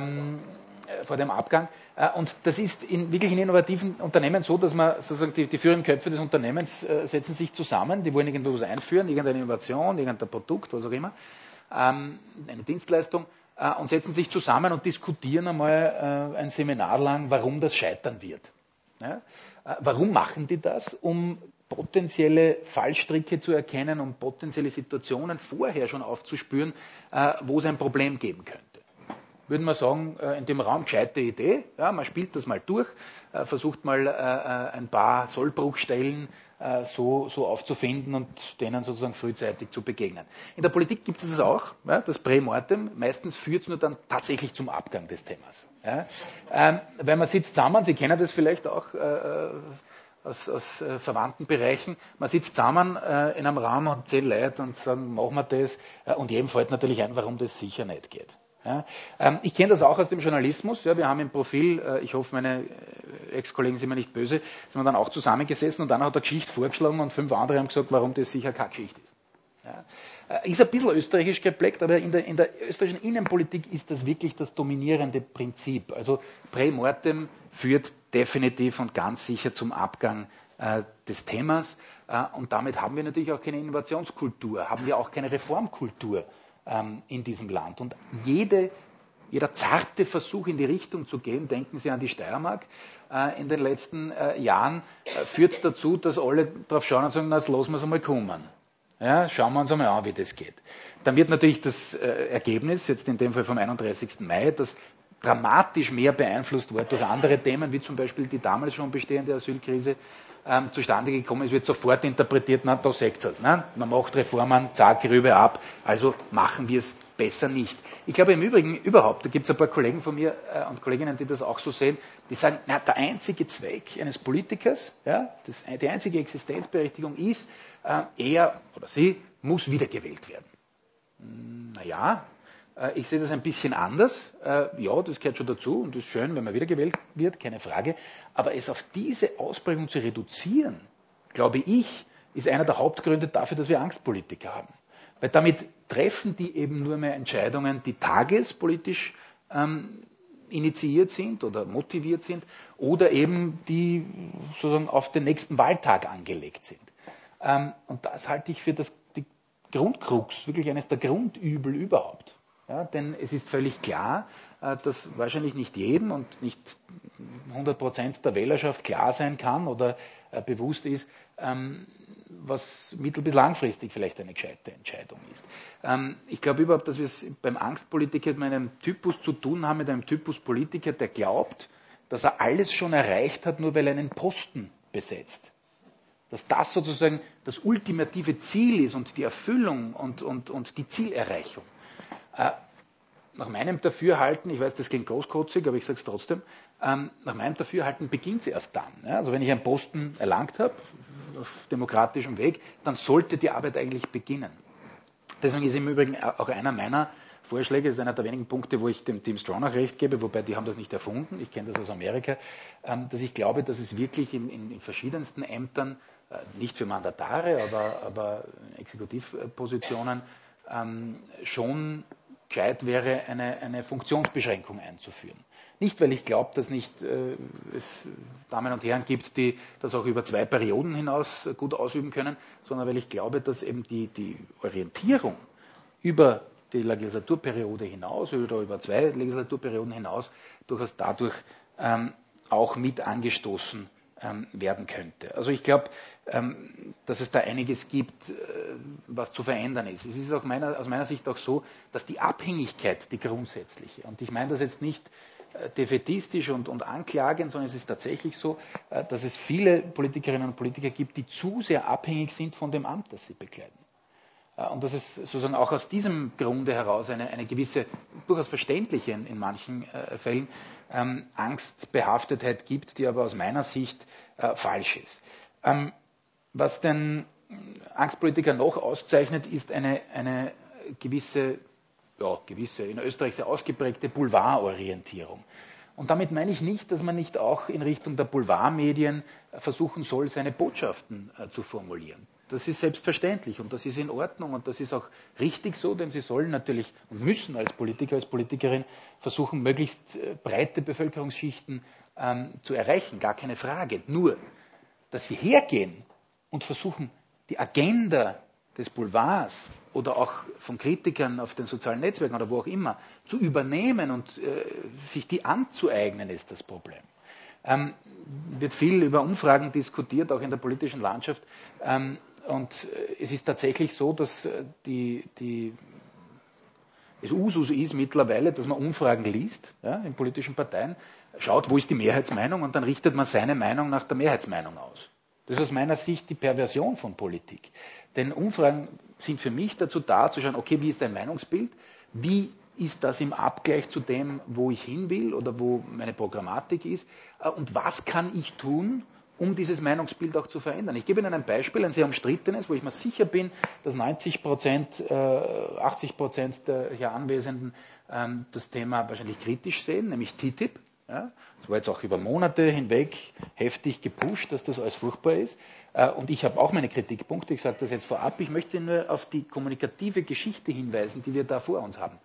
vor dem Abgang. Und das ist wirklich in innovativen Unternehmen so, dass man sozusagen die führenden Köpfe des Unternehmens setzen sich zusammen, die wollen irgendwo was einführen, irgendeine Innovation, irgendein Produkt, was auch immer, eine Dienstleistung, und setzen sich zusammen und diskutieren einmal ein Seminar lang, warum das scheitern wird. Ja? Warum machen die das? Um potenzielle Fallstricke zu erkennen, um potenzielle Situationen vorher schon aufzuspüren, wo es ein Problem geben könnte. Würden wir sagen, in dem Raum gescheite Idee, ja, man spielt das mal durch, versucht mal ein paar Sollbruchstellen so aufzufinden und denen sozusagen frühzeitig zu begegnen. In der Politik gibt es das auch, ja, das Prämortem, meistens führt es nur dann tatsächlich zum Abgang des Themas. Ja. Weil man sitzt zusammen, Sie kennen das vielleicht auch aus verwandten Bereichen, man sitzt zusammen in einem Raum und 10 Leute und sagen, machen wir das, und jedem fällt natürlich ein, warum das sicher nicht geht. Ja, ich kenne das auch aus dem Journalismus. Ja, wir haben im Profil, ich hoffe, meine Ex-Kollegen sind mir nicht böse, sind wir dann auch zusammengesessen und dann hat er Geschichte vorgeschlagen und 5 andere haben gesagt, warum das sicher keine Geschichte ist. Ja, ist ein bisschen österreichisch geprägt, aber in der österreichischen Innenpolitik ist das wirklich das dominierende Prinzip. Also Prämortem führt definitiv und ganz sicher zum Abgang des Themas, und damit haben wir natürlich auch keine Innovationskultur, haben wir auch keine Reformkultur in diesem Land. Und jeder zarte Versuch in die Richtung zu gehen, denken Sie an die Steiermark, in den letzten Jahren, führt dazu, dass alle drauf schauen und sagen, na, jetzt lassen wir es einmal kommen. Ja, schauen wir uns einmal an, wie das geht. Dann wird natürlich das Ergebnis, jetzt in dem Fall vom 31. Mai, das dramatisch mehr beeinflusst wurde durch andere Themen, wie zum Beispiel die damals schon bestehende Asylkrise, zustande gekommen ist, wird sofort interpretiert, na, da seht ihr es. Ne? Man macht Reformen, zack, Rübe ab, also machen wir es besser nicht. Ich glaube im Übrigen überhaupt, da gibt es ein paar Kollegen von mir und Kolleginnen, die das auch so sehen, die sagen, na, der einzige Zweck eines Politikers, ja, die einzige Existenzberechtigung ist, er oder sie muss wiedergewählt werden. Naja, ich sehe das ein bisschen anders. Ja, das gehört schon dazu und das ist schön, wenn man wiedergewählt wird, keine Frage. Aber es auf diese Ausprägung zu reduzieren, glaube ich, ist einer der Hauptgründe dafür, dass wir Angstpolitiker haben. Weil damit treffen die eben nur mehr Entscheidungen, die tagespolitisch initiiert sind oder motiviert sind oder eben die sozusagen auf den nächsten Wahltag angelegt sind. Und das halte ich für die Grundkrux, wirklich eines der Grundübel überhaupt. Ja, denn es ist völlig klar, dass wahrscheinlich nicht jedem und nicht 100% der Wählerschaft klar sein kann oder bewusst ist, was mittel- bis langfristig vielleicht eine gescheite Entscheidung ist. Ich glaube überhaupt, dass wir es beim Angstpolitiker mit einem Typus zu tun haben, mit einem Typus Politiker, der glaubt, dass er alles schon erreicht hat, nur weil er einen Posten besetzt. Dass das sozusagen das ultimative Ziel ist und die Erfüllung und die Zielerreichung. Nach meinem Dafürhalten, ich weiß, das klingt großkotzig, aber ich sage es trotzdem, nach meinem Dafürhalten beginnt es erst dann. Ja? Also wenn ich einen Posten erlangt habe, auf demokratischem Weg, dann sollte die Arbeit eigentlich beginnen. Deswegen ist im Übrigen auch einer meiner Vorschläge, das ist einer der wenigen Punkte, wo ich dem Team Strong auch recht gebe, wobei die haben das nicht erfunden, ich kenne das aus Amerika, dass ich glaube, dass es wirklich in verschiedensten Ämtern, nicht für Mandatare, aber Exekutivpositionen, schon gescheit wäre, eine Funktionsbeschränkung einzuführen. Nicht, weil ich glaube, dass nicht es Damen und Herren gibt, die das auch über 2 Perioden hinaus gut ausüben können, sondern weil ich glaube, dass eben die Orientierung über die Legislaturperiode hinaus oder über 2 Legislaturperioden hinaus durchaus dadurch auch mit angestoßen werden könnte. Also ich glaube, dass es da einiges gibt, was zu verändern ist. Es ist auch aus meiner Sicht auch so, dass die Abhängigkeit, die grundsätzliche, und ich meine das jetzt nicht defätistisch und anklagend, sondern es ist tatsächlich so, dass es viele Politikerinnen und Politiker gibt, die zu sehr abhängig sind von dem Amt, das sie bekleiden. Und dass es sozusagen auch aus diesem Grunde heraus eine gewisse, durchaus verständliche in manchen Fällen, Angstbehaftetheit gibt, die aber aus meiner Sicht falsch ist. Was den Angstpolitiker noch auszeichnet, ist eine gewisse, in Österreich sehr ausgeprägte Boulevardorientierung. Und damit meine ich nicht, dass man nicht auch in Richtung der Boulevardmedien versuchen soll, seine Botschaften zu formulieren. Das ist selbstverständlich und das ist in Ordnung und das ist auch richtig so, denn sie sollen natürlich und müssen als Politiker, als Politikerin versuchen, möglichst breite Bevölkerungsschichten zu erreichen, gar keine Frage. Nur, dass sie hergehen und versuchen, die Agenda des Boulevards oder auch von Kritikern auf den sozialen Netzwerken oder wo auch immer zu übernehmen und sich die anzueignen, ist das Problem. Wird viel über Umfragen diskutiert, auch in der politischen Landschaft. Und es ist tatsächlich so, dass es Usus ist mittlerweile, dass man Umfragen liest, ja, in politischen Parteien, schaut, wo ist die Mehrheitsmeinung und dann richtet man seine Meinung nach der Mehrheitsmeinung aus. Das ist aus meiner Sicht die Perversion von Politik. Denn Umfragen sind für mich dazu da, zu schauen, okay, wie ist dein Meinungsbild? Wie ist das im Abgleich zu dem, wo ich hin will oder wo meine Programmatik ist? Und was kann ich tun, um dieses Meinungsbild auch zu verändern? Ich gebe Ihnen ein Beispiel, ein sehr umstrittenes, wo ich mir sicher bin, dass 80% der hier Anwesenden das Thema wahrscheinlich kritisch sehen, nämlich TTIP. Ja, das war jetzt auch über Monate hinweg heftig gepusht, dass das alles furchtbar ist. Und ich habe auch meine Kritikpunkte, ich sage das jetzt vorab. Ich möchte nur auf die kommunikative Geschichte hinweisen, die wir da vor uns haben.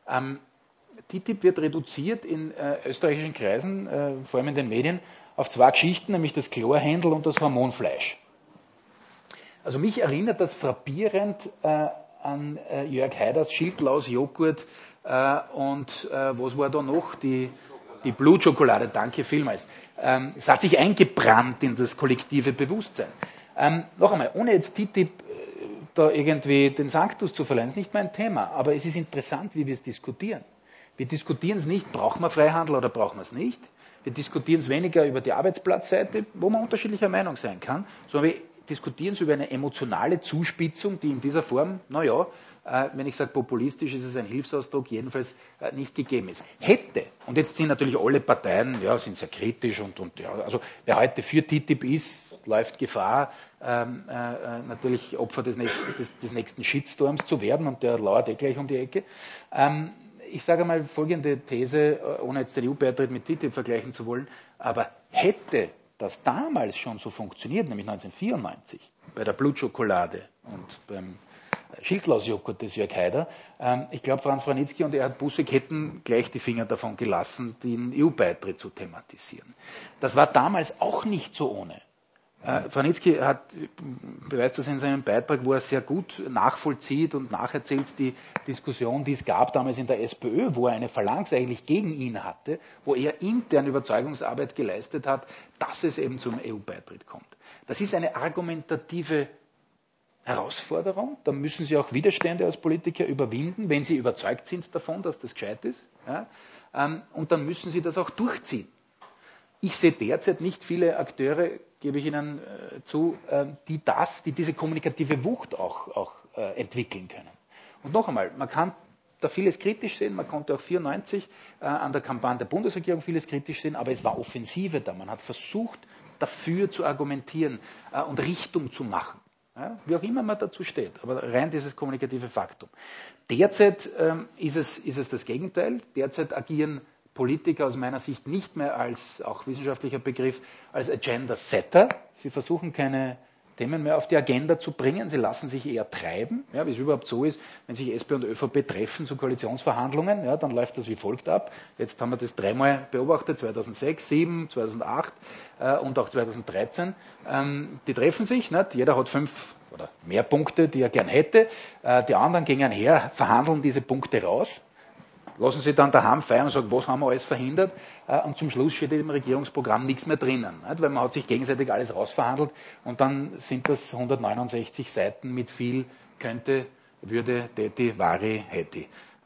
TTIP wird reduziert in österreichischen Kreisen, vor allem in den Medien, auf 2 Geschichten, nämlich das Chlorhändel und das Hormonfleisch. Also mich erinnert das frappierend an Jörg Haiders Schildlaus-Joghurt und was war da noch? Die Blutschokolade, danke vielmals. Es hat sich eingebrannt in das kollektive Bewusstsein. Noch einmal, ohne jetzt TTIP da irgendwie den Sanctus zu verleihen, ist nicht mein Thema, aber es ist interessant, wie wir es diskutieren. Wir diskutieren es nicht, brauchen wir Freihandel oder brauchen wir es nicht. Wir diskutieren es weniger über die Arbeitsplatzseite, wo man unterschiedlicher Meinung sein kann, sondern wir diskutieren es über eine emotionale Zuspitzung, die in dieser Form, wenn ich sage populistisch, ist es ein Hilfsausdruck, jedenfalls nicht gegeben ist. Hätte, und jetzt sind natürlich alle Parteien, sind sehr kritisch also wer heute für TTIP ist, läuft Gefahr, natürlich Opfer des nächsten Shitstorms zu werden und der lauert gleich um die Ecke. Ich sage mal folgende These, ohne jetzt den EU-Beitritt mit TTIP vergleichen zu wollen, aber hätte das damals schon so funktioniert, nämlich 1994, bei der Blutschokolade und beim Schildlaus-Joghurt des Jörg Haider, ich glaube, Franz Vranitzky und Erhard Buseck hätten gleich die Finger davon gelassen, den EU-Beitritt zu thematisieren. Das war damals auch nicht so ohne. Vranitzky beweist das in seinem Beitrag, wo er sehr gut nachvollzieht und nacherzählt die Diskussion, die es gab damals in der SPÖ, wo er eine Phalanx eigentlich gegen ihn hatte, wo er intern Überzeugungsarbeit geleistet hat, dass es eben zum EU-Beitritt kommt. Das ist eine argumentative Herausforderung, da müssen Sie auch Widerstände als Politiker überwinden, wenn Sie überzeugt sind davon, dass das gescheit ist. Ja? Und dann müssen Sie das auch durchziehen. Ich sehe derzeit nicht viele Akteure, gebe ich Ihnen zu, die diese kommunikative Wucht auch entwickeln können. Und noch einmal, man kann da vieles kritisch sehen, man konnte auch 1994 an der Kampagne der Bundesregierung vieles kritisch sehen, aber es war Offensive da. Man hat versucht, dafür zu argumentieren und Richtung zu machen. Ja, wie auch immer man dazu steht, aber rein dieses kommunikative Faktum. Derzeit ist es das Gegenteil. Derzeit agieren Politiker aus meiner Sicht nicht mehr als, auch wissenschaftlicher Begriff, als Agenda-Setter. Sie versuchen keine Themen mehr auf die Agenda zu bringen. Sie lassen sich eher treiben, ja, wie es überhaupt so ist. Wenn sich SP und ÖVP treffen zu Koalitionsverhandlungen, ja, dann läuft das wie folgt ab. Jetzt haben wir das dreimal beobachtet, 2006, 2007, 2008 und auch 2013. Die treffen sich, nicht? Jeder hat 5 oder mehr Punkte, die er gern hätte. Die anderen gehen her, verhandeln diese Punkte raus. Lassen Sie dann daheim feiern und sagen, was haben wir alles verhindert? Und zum Schluss steht im Regierungsprogramm nichts mehr drinnen, nicht? Weil man hat sich gegenseitig alles rausverhandelt und dann sind das 169 Seiten mit viel könnte, würde, täti, vari, hätti.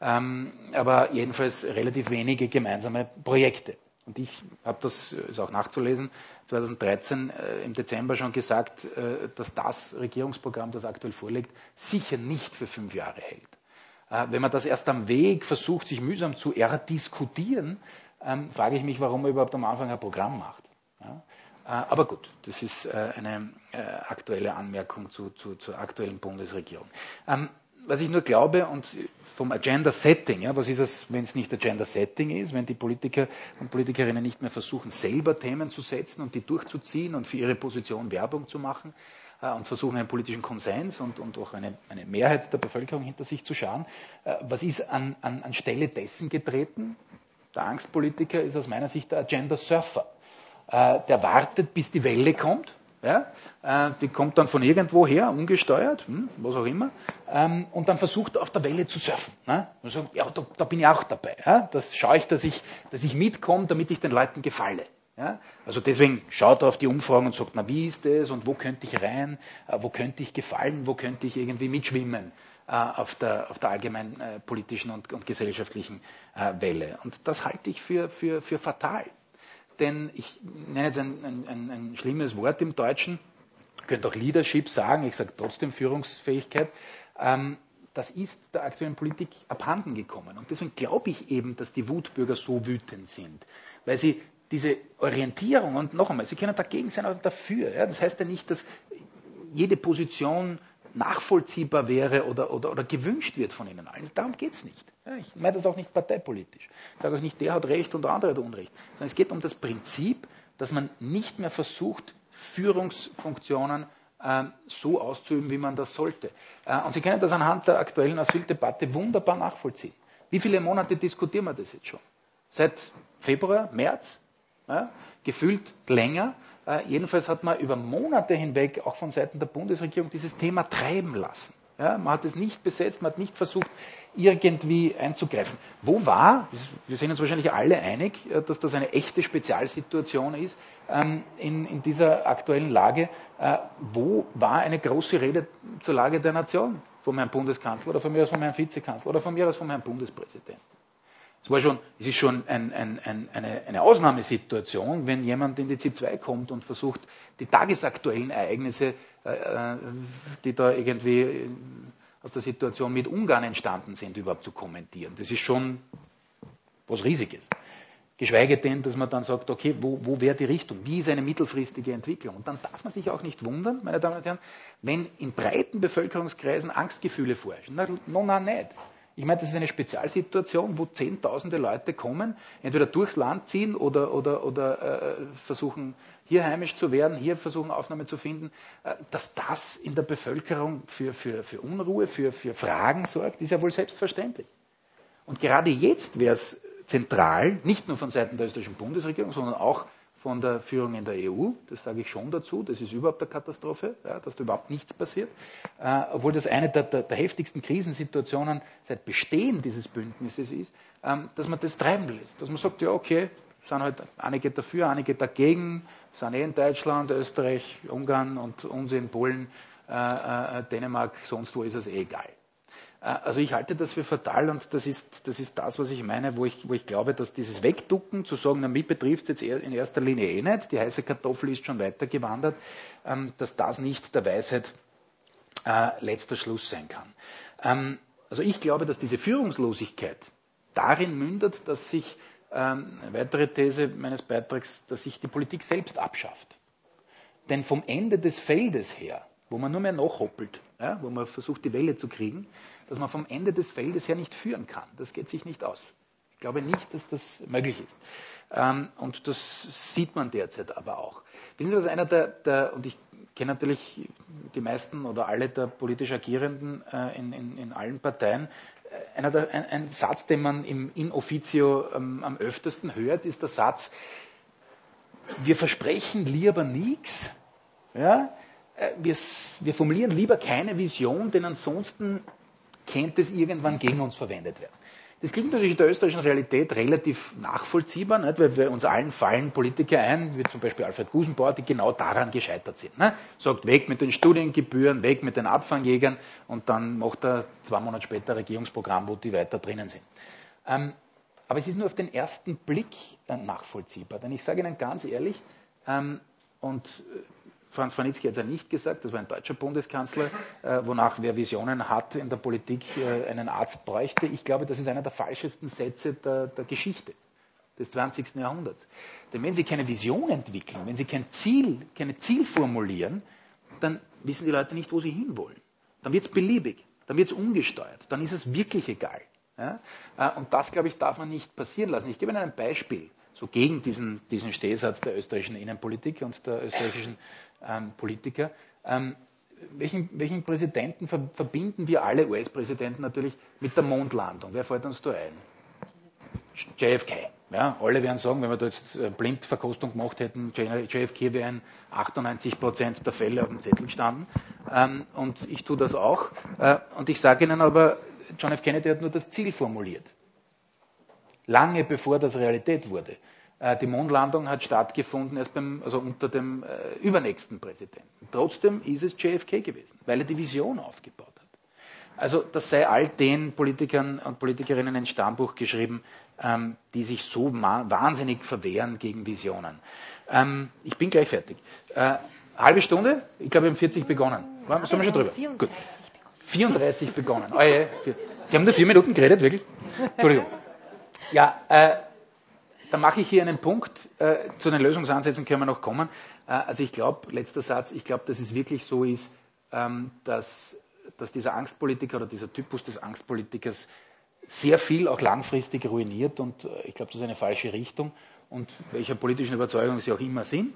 Aber jedenfalls relativ wenige gemeinsame Projekte. Und ich habe das, ist auch nachzulesen, 2013 im Dezember schon gesagt, dass das Regierungsprogramm, das aktuell vorliegt, sicher nicht für 5 Jahre hält. Wenn man das erst am Weg versucht, sich mühsam zu erdiskutieren, frage ich mich, warum man überhaupt am Anfang ein Programm macht. Ja? Aber gut, das ist eine aktuelle Anmerkung zur aktuellen Bundesregierung. Was ich nur glaube, und vom Agenda-Setting, ja, was ist es, wenn es nicht Agenda-Setting ist, wenn die Politiker und Politikerinnen nicht mehr versuchen, selber Themen zu setzen und die durchzuziehen und für ihre Position Werbung zu machen, und versuchen, einen politischen Konsens und auch eine Mehrheit der Bevölkerung hinter sich zu scharen. Was ist an Stelle dessen getreten? Der Angstpolitiker ist aus meiner Sicht der Agenda-Surfer. Der wartet, bis die Welle kommt. Ja? Die kommt dann von irgendwo her, ungesteuert, was auch immer, und dann versucht er auf der Welle zu surfen. Ne? Und sagt, ja, da bin ich auch dabei. Ja? Das schaue ich, dass ich mitkomme, damit ich den Leuten gefalle. Ja? Also deswegen schaut er auf die Umfragen und sagt, na wie ist das und wo könnte ich rein, wo könnte ich gefallen, wo könnte ich irgendwie mitschwimmen auf der allgemein politischen und gesellschaftlichen Welle. Und das halte ich für fatal. Denn ich nenne jetzt ein schlimmes Wort im Deutschen, ich könnte auch Leadership sagen, ich sage trotzdem Führungsfähigkeit, das ist der aktuellen Politik abhanden gekommen. Und deswegen glaube ich eben, dass die Wutbürger so wütend sind, weil sie diese Orientierung, und noch einmal, Sie können dagegen sein oder dafür. Ja? Das heißt ja nicht, dass jede Position nachvollziehbar wäre oder gewünscht wird von Ihnen allen. Darum geht es nicht. Ja? Ich meine das auch nicht parteipolitisch. Ich sage auch nicht, der hat Recht und der andere hat Unrecht. Sondern es geht um das Prinzip, dass man nicht mehr versucht, Führungsfunktionen so auszuüben, wie man das sollte. Und Sie können das anhand der aktuellen Asyldebatte wunderbar nachvollziehen. Wie viele Monate diskutieren wir das jetzt schon? Seit Februar, März? Ja, gefühlt länger. Jedenfalls hat man über Monate hinweg auch von Seiten der Bundesregierung dieses Thema treiben lassen. Ja, man hat es nicht besetzt, man hat nicht versucht, irgendwie einzugreifen. Wir sind uns wahrscheinlich alle einig, dass das eine echte Spezialsituation ist in dieser aktuellen Lage. Wo war eine große Rede zur Lage der Nation vom Herrn Bundeskanzler oder von mir aus vom Herrn Vizekanzler oder von mir aus vom Herrn Bundespräsidenten? Es ist schon eine Ausnahmesituation, wenn jemand in die ZIP 2 kommt und versucht, die tagesaktuellen Ereignisse, die da irgendwie aus der Situation mit Ungarn entstanden sind, überhaupt zu kommentieren. Das ist schon was Riesiges. Geschweige denn, dass man dann sagt, okay, wo wäre die Richtung? Wie ist eine mittelfristige Entwicklung? Und dann darf man sich auch nicht wundern, meine Damen und Herren, wenn in breiten Bevölkerungskreisen Angstgefühle vorherrschen. Na, nicht. Ich meine, das ist eine Spezialsituation, wo Zehntausende Leute kommen, entweder durchs Land ziehen oder versuchen, hier heimisch zu werden, hier versuchen, Aufnahme zu finden. Dass das in der Bevölkerung für Unruhe, für Fragen sorgt, ist ja wohl selbstverständlich. Und gerade jetzt wäre es zentral, nicht nur von Seiten der österreichischen Bundesregierung, sondern auch von der Führung in der EU, das sage ich schon dazu, das ist überhaupt eine Katastrophe, ja, dass da überhaupt nichts passiert, obwohl das eine der heftigsten Krisensituationen seit Bestehen dieses Bündnisses ist, dass man das treiben lässt, dass man sagt, ja okay, sind halt einige dafür, einige dagegen, sind in Deutschland, Österreich, Ungarn und uns in Polen Dänemark, sonst wo ist es egal. Also ich halte das für fatal und das ist das, was ich meine, wo ich glaube, dass dieses Wegducken, zu sagen, na, mich betrifft es jetzt in erster Linie eh nicht, die heiße Kartoffel ist schon weitergewandert, dass das nicht der Weisheit letzter Schluss sein kann. Also ich glaube, dass diese Führungslosigkeit darin mündet, dass sich, eine weitere These meines Beitrags, dass sich die Politik selbst abschafft. Denn vom Ende des Feldes her, wo man nur mehr nachhoppelt, ja, wo man versucht, die Welle zu kriegen, dass man vom Ende des Feldes her nicht führen kann. Das geht sich nicht aus. Ich glaube nicht, dass das möglich ist. Und das sieht man derzeit aber auch. Wissen Sie, was einer und ich kenne natürlich die meisten oder alle der politisch Agierenden in allen Parteien, ein Satz, den man im In Officio am öftesten hört, ist der Satz, wir versprechen lieber nichts, ja, wir formulieren lieber keine Vision, denn ansonsten könnte es irgendwann gegen uns verwendet werden. Das klingt natürlich in der österreichischen Realität relativ nachvollziehbar, nicht? Weil uns allen fallen Politiker ein, wie zum Beispiel Alfred Gusenbauer, die genau daran gescheitert sind. Ne? Sagt, weg mit den Studiengebühren, weg mit den Abfangjägern und dann macht er 2 Monate später ein Regierungsprogramm, wo die weiter drinnen sind. Aber es ist nur auf den ersten Blick nachvollziehbar, denn ich sage Ihnen ganz ehrlich, und Franz Vranitzky hat es ja nicht gesagt, das war ein deutscher Bundeskanzler, wonach wer Visionen hat in der Politik einen Arzt bräuchte. Ich glaube, das ist einer der falschesten Sätze der Geschichte des 20. Jahrhunderts. Denn wenn Sie keine Vision entwickeln, wenn Sie keine Ziel formulieren, dann wissen die Leute nicht, wo sie hinwollen. Dann wird es beliebig, dann wird es ungesteuert, dann ist es wirklich egal. Ja? Und das, glaube ich, darf man nicht passieren lassen. Ich gebe Ihnen ein Beispiel, so gegen diesen Stehsatz der österreichischen Innenpolitik und der österreichischen Politiker. Welchen Präsidenten verbinden wir alle US-Präsidenten natürlich mit der Mondlandung? Wer fällt uns da ein? JFK. Ja, alle werden sagen, wenn wir da jetzt Blindverkostung gemacht hätten, JFK wäre in 98% der Fälle auf dem Zettel gestanden. Und ich tue das auch. Und ich sage Ihnen aber, John F. Kennedy hat nur das Ziel formuliert. Lange bevor das Realität wurde. Die Mondlandung hat stattgefunden erst unter dem übernächsten Präsidenten. Trotzdem ist es JFK gewesen, weil er die Vision aufgebaut hat. Also das sei all den Politikern und Politikerinnen ein Stammbuch geschrieben, die sich so wahnsinnig verwehren gegen Visionen. Ich bin gleich fertig. Halbe Stunde? Ich glaube, wir haben 40 begonnen. Sind wir schon drüber? 34 Gut. begonnen. 34 begonnen. Oh, ja. Sie haben nur 4 Minuten geredet, wirklich? Entschuldigung. Ja, da mache ich hier einen Punkt. Zu den Lösungsansätzen können wir noch kommen. Also ich glaube, letzter Satz, ich glaube, dass es wirklich so ist, dass dieser Angstpolitiker oder dieser Typus des Angstpolitikers sehr viel auch langfristig ruiniert und ich glaube, das ist eine falsche Richtung und welcher politischen Überzeugung sie auch immer sind.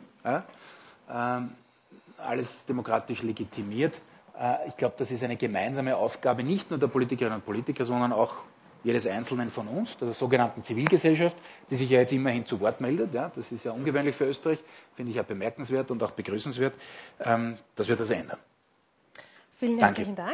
Alles demokratisch legitimiert. Ich glaube, das ist eine gemeinsame Aufgabe nicht nur der Politikerinnen und Politiker, sondern auch jedes Einzelnen von uns, der sogenannten Zivilgesellschaft, die sich ja jetzt immerhin zu Wort meldet. Ja, das ist ja ungewöhnlich für Österreich, finde ich ja bemerkenswert und auch begrüßenswert, dass wir das ändern. Vielen herzlichen Dank.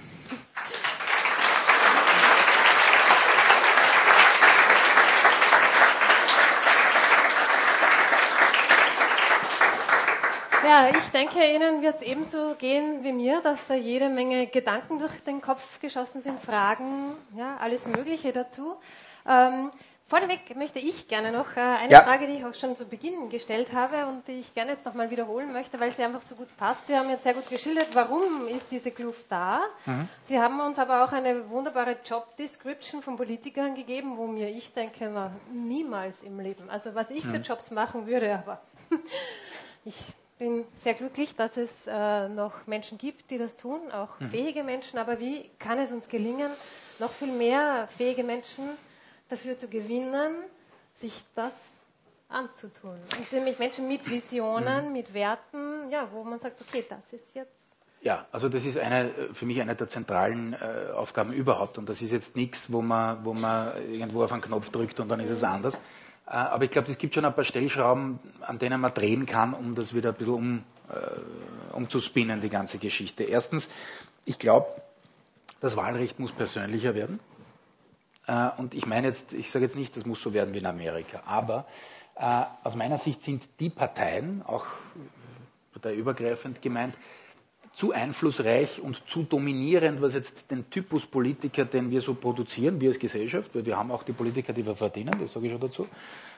Ja, ich denke, Ihnen wird es ebenso gehen wie mir, dass da jede Menge Gedanken durch den Kopf geschossen sind, Fragen, ja, alles Mögliche dazu. Vorneweg möchte ich gerne noch eine Frage, die ich auch schon zu Beginn gestellt habe und die ich gerne jetzt nochmal wiederholen möchte, weil sie einfach so gut passt. Sie haben jetzt sehr gut geschildert, warum ist diese Kluft da. Sie haben uns aber auch eine wunderbare Job Description von Politikern gegeben, wo mir ich denke, na, niemals im Leben. Also was ich für Jobs machen würde, aber ich bin sehr glücklich, dass es noch Menschen gibt, die das tun, auch fähige Menschen. Aber wie kann es uns gelingen, noch viel mehr fähige Menschen dafür zu gewinnen, sich das anzutun? Und nämlich Menschen mit Visionen, mit Werten, ja, wo man sagt, okay, das ist jetzt. Ja, also das ist für mich eine der zentralen Aufgaben überhaupt. Und das ist jetzt nichts, wo man irgendwo auf einen Knopf drückt und dann ist es anders. Aber ich glaube, es gibt schon ein paar Stellschrauben, an denen man drehen kann, um das wieder ein bisschen umzuspinnen, die ganze Geschichte. Erstens, ich glaube, das Wahlrecht muss persönlicher werden. Und ich sage jetzt nicht, das muss so werden wie in Amerika, aber aus meiner Sicht sind die Parteien, auch parteiübergreifend gemeint, zu einflussreich und zu dominierend, was jetzt den Typus Politiker, den wir so produzieren, wir als Gesellschaft, weil wir haben auch die Politiker, die wir verdienen, das sage ich schon dazu,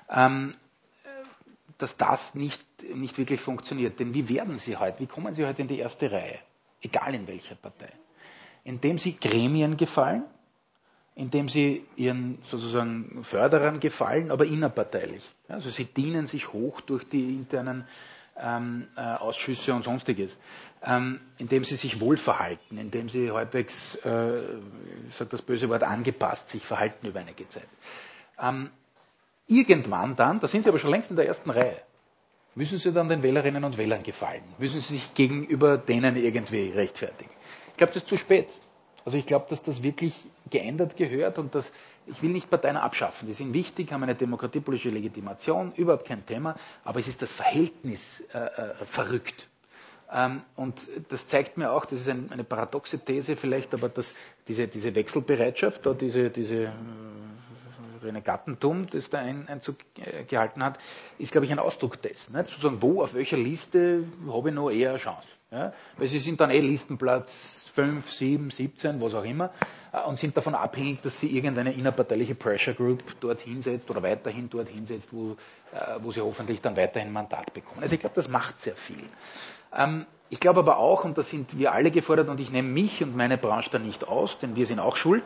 dass das nicht wirklich funktioniert. Denn wie werden Sie heute, wie kommen Sie heute in die erste Reihe, egal in welcher Partei? Indem Sie Gremien gefallen, indem Sie Ihren sozusagen Förderern gefallen, aber innerparteilich. Also Sie dienen sich hoch durch die internen Ausschüsse und Sonstiges, indem sie sich wohlverhalten, indem sie halbwegs, ich sage das böse Wort, angepasst sich verhalten über einige Zeit. Irgendwann dann, da sind sie aber schon längst in der ersten Reihe, müssen sie dann den Wählerinnen und Wählern gefallen, müssen sie sich gegenüber denen irgendwie rechtfertigen. Ich glaube, das ist zu spät. Also ich glaube, dass das wirklich geändert gehört und dass, ich will nicht Parteien abschaffen, die sind wichtig, haben eine demokratiepolitische Legitimation, überhaupt kein Thema, aber es ist das Verhältnis verrückt. Und das zeigt mir auch, das ist eine paradoxe These vielleicht, aber dass diese Wechselbereitschaft, da diese Renegatentum, das da Einzug gehalten hat, ist, glaube ich, ein Ausdruck dessen. Nicht? Sozusagen, wo, auf welcher Liste habe ich noch eher eine Chance? Ja? Weil sie sind dann Listenplatz 5, 7, 17, was auch immer, und sind davon abhängig, dass sie irgendeine innerparteiliche Pressure Group dorthin setzt oder weiterhin dorthin setzt, wo sie hoffentlich dann weiterhin ein Mandat bekommen. Also ich glaube, das macht sehr viel. Ich glaube aber auch, und da sind wir alle gefordert, und ich nehme mich und meine Branche da nicht aus, denn wir sind auch schuld,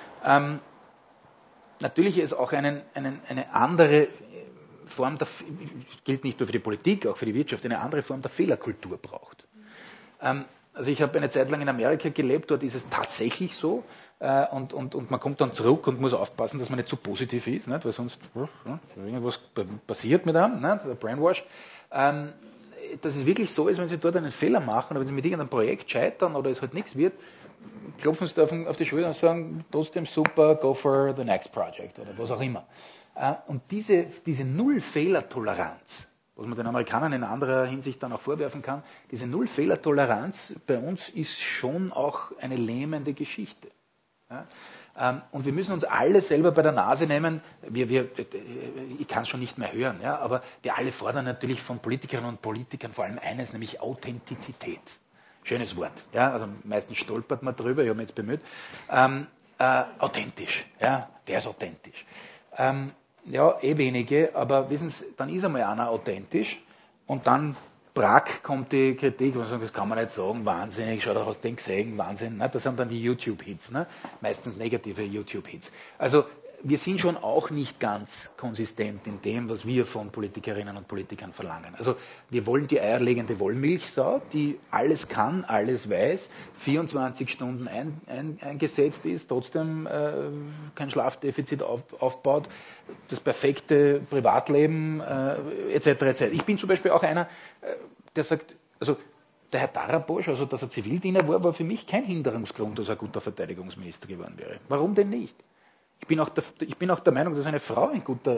natürlich ist auch eine andere Form, gilt nicht nur für die Politik, auch für die Wirtschaft, eine andere Form der Fehlerkultur braucht. Also ich habe eine Zeit lang in Amerika gelebt, dort ist es tatsächlich so und man kommt dann zurück und muss aufpassen, dass man nicht zu positiv ist, nicht? Weil sonst irgendwas passiert mit einem, nicht? Der Brainwash. Dass es wirklich so ist, wenn Sie dort einen Fehler machen oder wenn Sie mit irgendeinem Projekt scheitern oder es halt nichts wird, klopfen Sie auf die Schulter und sagen, trotzdem super, go for the next project oder was auch immer. Und diese Null-Fehler-Toleranz, was man den Amerikanern in anderer Hinsicht dann auch vorwerfen kann, diese Null-Fehler-Toleranz bei uns ist schon auch eine lähmende Geschichte. Ja? Und wir müssen uns alle selber bei der Nase nehmen, ich kann es schon nicht mehr hören, ja, aber wir alle fordern natürlich von Politikerinnen und Politikern vor allem eines, nämlich Authentizität. Schönes Wort, ja, also meistens stolpert man drüber, ich habe mich jetzt bemüht. Authentisch, ja, wer ist authentisch? Ja, wenige, aber wissen Sie, dann ist einmal einer authentisch und dann kommt die Kritik und sagen, das kann man nicht sagen, wahnsinnig, schau, da hast du den gesehen, Wahnsinn. Ne? Das sind dann die YouTube-Hits, ne? Meistens negative YouTube-Hits. Also wir sind schon auch nicht ganz konsistent in dem, was wir von Politikerinnen und Politikern verlangen. Also wir wollen die eierlegende Wollmilchsau, die alles kann, alles weiß, 24 Stunden eingesetzt ist, trotzdem kein Schlafdefizit aufbaut, das perfekte Privatleben etc. etc. Ich bin zum Beispiel auch einer, der sagt, also der Herr Darabosch, also dass er Zivildiener war für mich kein Hinderungsgrund, dass er ein guter Verteidigungsminister geworden wäre. Warum denn nicht? Ich bin auch der Meinung, dass eine Frau eine gute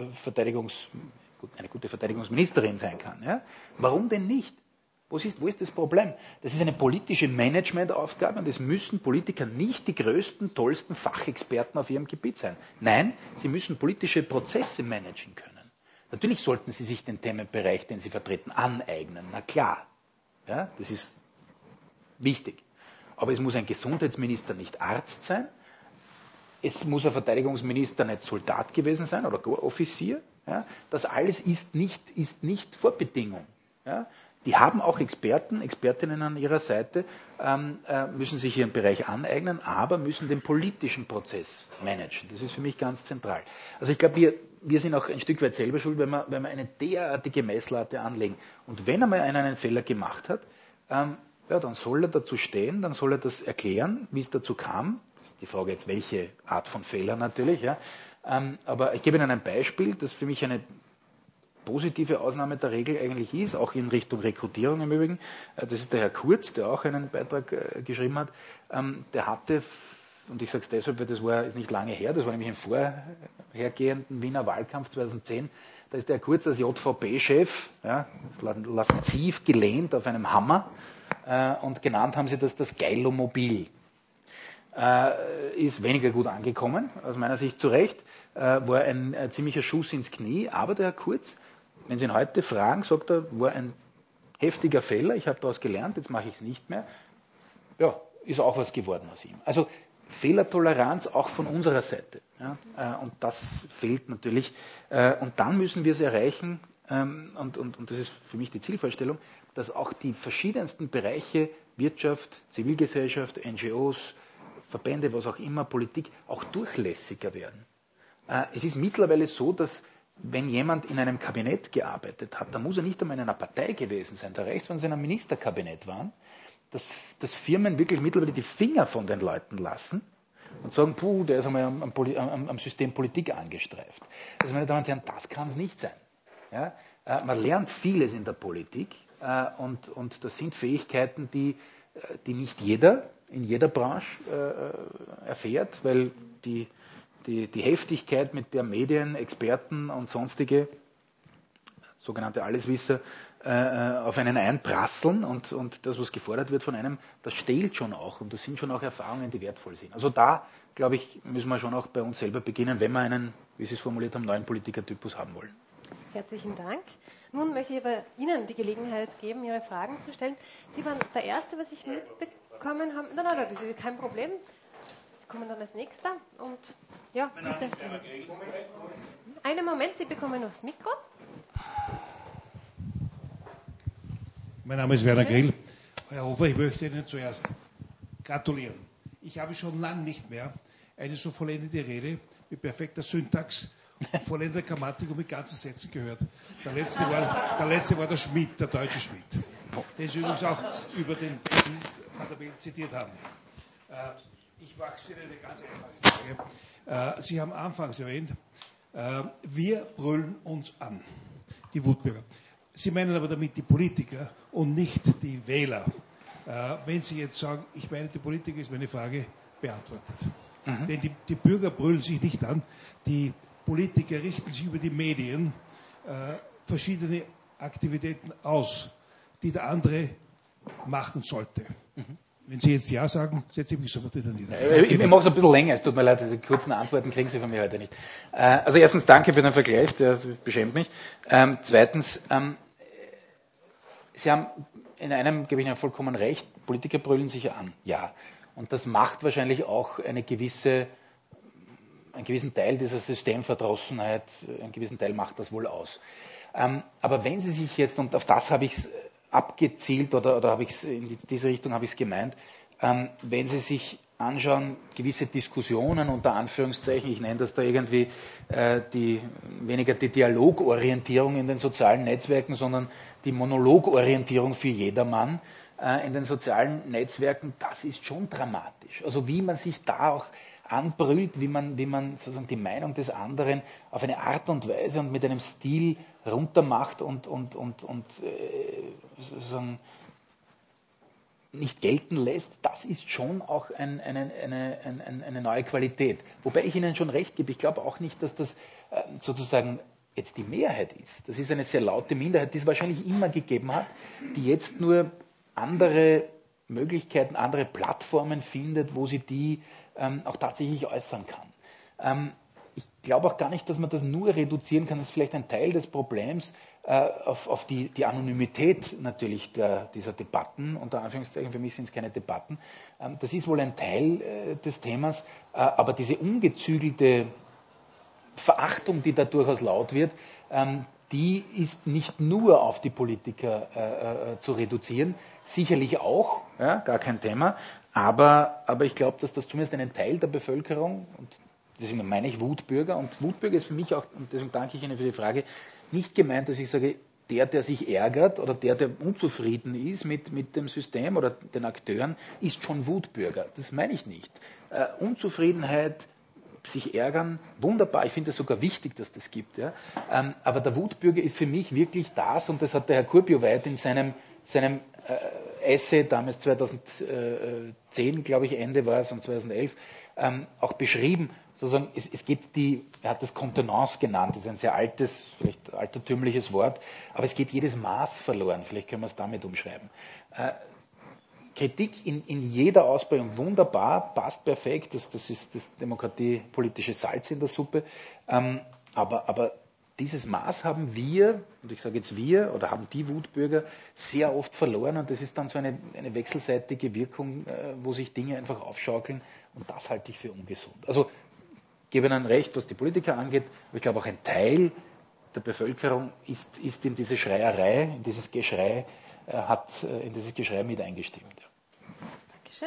Verteidigungsministerin sein kann. Ja? Warum denn nicht? Wo ist das Problem? Das ist eine politische Managementaufgabe und es müssen Politiker nicht die größten, tollsten Fachexperten auf ihrem Gebiet sein. Nein, sie müssen politische Prozesse managen können. Natürlich sollten sie sich den Themenbereich, den sie vertreten, aneignen. Na klar, ja, das ist wichtig. Aber es muss ein Gesundheitsminister nicht Arzt sein. Es muss ein Verteidigungsminister nicht Soldat gewesen sein oder gar Offizier. Ja? Das alles ist nicht Vorbedingung. Ja? Die haben auch Expertinnen an ihrer Seite, müssen sich ihren Bereich aneignen, aber müssen den politischen Prozess managen. Das ist für mich ganz zentral. Also ich glaube, wir sind auch ein Stück weit selber schuld, wenn wir eine derartige Messlatte anlegen. Und wenn einmal einer einen Fehler gemacht hat, dann soll er dazu stehen, dann soll er das erklären, wie es dazu kam. Das ist die Frage jetzt, welche Art von Fehler natürlich. Ja. Aber ich gebe Ihnen ein Beispiel, das für mich eine positive Ausnahme der Regel eigentlich ist, auch in Richtung Rekrutierung im Übrigen. Das ist der Herr Kurz, der auch einen Beitrag geschrieben hat. Der hatte, und ich sage es deshalb, weil das ist nicht lange her, das war nämlich im vorhergehenden Wiener Wahlkampf 2010, da ist der Herr Kurz als JVP-Chef, ja, lasziv gelehnt auf einem Hammer, und genannt haben sie das Geilomobil. Ist weniger gut angekommen, aus meiner Sicht zu Recht, war ein ziemlicher Schuss ins Knie, aber der Herr Kurz, wenn Sie ihn heute fragen, sagt er, war ein heftiger Fehler, ich habe daraus gelernt, jetzt mache ich es nicht mehr. Ja, ist auch was geworden aus ihm. Also Fehlertoleranz auch von unserer Seite. Ja, und das fehlt natürlich. Und dann müssen wir es erreichen, und das ist für mich die Zielvorstellung, dass auch die verschiedensten Bereiche, Wirtschaft, Zivilgesellschaft, NGOs, Verbände, was auch immer, Politik, auch durchlässiger werden. Es ist mittlerweile so, dass wenn jemand in einem Kabinett gearbeitet hat, dann muss er nicht einmal in einer Partei gewesen sein. Da reicht, wenn sie in einem Ministerkabinett waren, dass Firmen wirklich mittlerweile die Finger von den Leuten lassen und sagen, puh, der ist einmal am System Politik angestreift. Also meine Damen und Herren, das kann es nicht sein. Ja? Man lernt vieles in der Politik und das sind Fähigkeiten, die nicht jeder in jeder Branche erfährt, weil die Heftigkeit, mit der Medien, Experten und sonstige sogenannte Alleswisser auf einen einprasseln und das, was gefordert wird von einem, das stählt schon auch und das sind schon auch Erfahrungen, die wertvoll sind. Also da, glaube ich, müssen wir schon auch bei uns selber beginnen, wenn wir einen, wie Sie es formuliert haben, neuen Politikertypus haben wollen. Herzlichen Dank. Nun möchte ich aber Ihnen die Gelegenheit geben, Ihre Fragen zu stellen. Sie waren der Erste, was ich mitbekommen habe. Nein, das ist kein Problem. Sie kommen dann als Nächster. Und ja, bitte. Einen Moment, Sie bekommen noch das Mikro. Mein Name ist Werner Grill. Herr Hofer, ich möchte Ihnen zuerst gratulieren. Ich habe schon lange nicht mehr eine so vollendete Rede mit perfekter Syntax, vollendeter Grammatik und mit ganzen Sätzen gehört. Der letzte war der Schmidt, der deutsche Schmidt, den Sie übrigens auch über den Van der Bellen zitiert haben. Ich mache Sie eine ganz einfache Frage. Sie haben anfangs erwähnt, wir brüllen uns an, die Wutbürger. Sie meinen aber damit die Politiker und nicht die Wähler. Wenn Sie jetzt sagen, ich meine die Politiker, ist meine Frage beantwortet. Denn die Bürger brüllen sich nicht an, die Politiker richten sich über die Medien verschiedene Aktivitäten aus, die der andere machen sollte. Wenn Sie jetzt Ja sagen, setze ich mich sofort wieder nieder. Ich mache es ein bisschen länger, es tut mir leid, diese kurzen Antworten kriegen Sie von mir heute nicht. Also erstens, danke für den Vergleich, der beschämt mich. Zweitens, Sie haben in einem, gebe ich Ihnen vollkommen recht, Politiker brüllen sich an, ja. Und das macht wahrscheinlich auch einen gewissen Teil dieser Systemverdrossenheit, einen gewissen Teil macht das wohl aus. Aber wenn Sie sich jetzt, und auf das habe ich es abgezielt oder habe ich es in diese Richtung habe ich es gemeint, wenn Sie sich anschauen, gewisse Diskussionen unter Anführungszeichen, ich nenne das da irgendwie weniger die Dialogorientierung in den sozialen Netzwerken, sondern die Monologorientierung für jedermann in den sozialen Netzwerken, das ist schon dramatisch. Also wie man sich da auch anbrüllt, wie man sozusagen die Meinung des anderen auf eine Art und Weise und mit einem Stil runtermacht und sozusagen nicht gelten lässt, das ist schon auch eine neue Qualität. Wobei ich Ihnen schon recht gebe, ich glaube auch nicht, dass das sozusagen jetzt die Mehrheit ist. Das ist eine sehr laute Minderheit, die es wahrscheinlich immer gegeben hat, die jetzt nur andere Möglichkeiten, andere Plattformen findet, wo sie die auch tatsächlich äußern kann. Ich glaube auch gar nicht, dass man das nur reduzieren kann. Das ist vielleicht ein Teil des Problems auf die Anonymität natürlich dieser Debatten. Unter Anführungszeichen, für mich sind es keine Debatten. Das ist wohl ein Teil des Themas, aber diese ungezügelte Verachtung, die da durchaus laut wird, die ist nicht nur auf die Politiker zu reduzieren, sicherlich auch, ja, gar kein Thema, aber ich glaube, dass das zumindest einen Teil der Bevölkerung, und deswegen meine ich Wutbürger, und Wutbürger ist für mich auch, und deswegen danke ich Ihnen für die Frage, nicht gemeint, dass ich sage, der sich ärgert oder der unzufrieden ist mit dem System oder den Akteuren, ist schon Wutbürger. Das meine ich nicht. Unzufriedenheit, sich ärgern, wunderbar, ich finde es sogar wichtig, dass das gibt. Ja. Aber der Wutbürger ist für mich wirklich das, und das hat der Herr Kurbjuweit in seinem Essay, damals 2010, glaube ich, Ende war es, und 2011, auch beschrieben, sozusagen, es geht er hat das Kontenance genannt, das ist ein sehr altes, vielleicht altertümliches Wort, aber es geht jedes Maß verloren, vielleicht können wir es damit umschreiben. Kritik in jeder Ausprägung wunderbar, passt perfekt, das ist das demokratiepolitische Salz in der Suppe, aber dieses Maß haben wir, und ich sage jetzt wir, oder haben die Wutbürger sehr oft verloren und das ist dann so eine wechselseitige Wirkung, wo sich Dinge einfach aufschaukeln und das halte ich für ungesund. Also ich gebe Ihnen recht, was die Politiker angeht, aber ich glaube auch ein Teil der Bevölkerung ist in diese Schreierei, in dieses Geschrei, hat in dieses Geschrei mit eingestimmt. Ja. Dankeschön.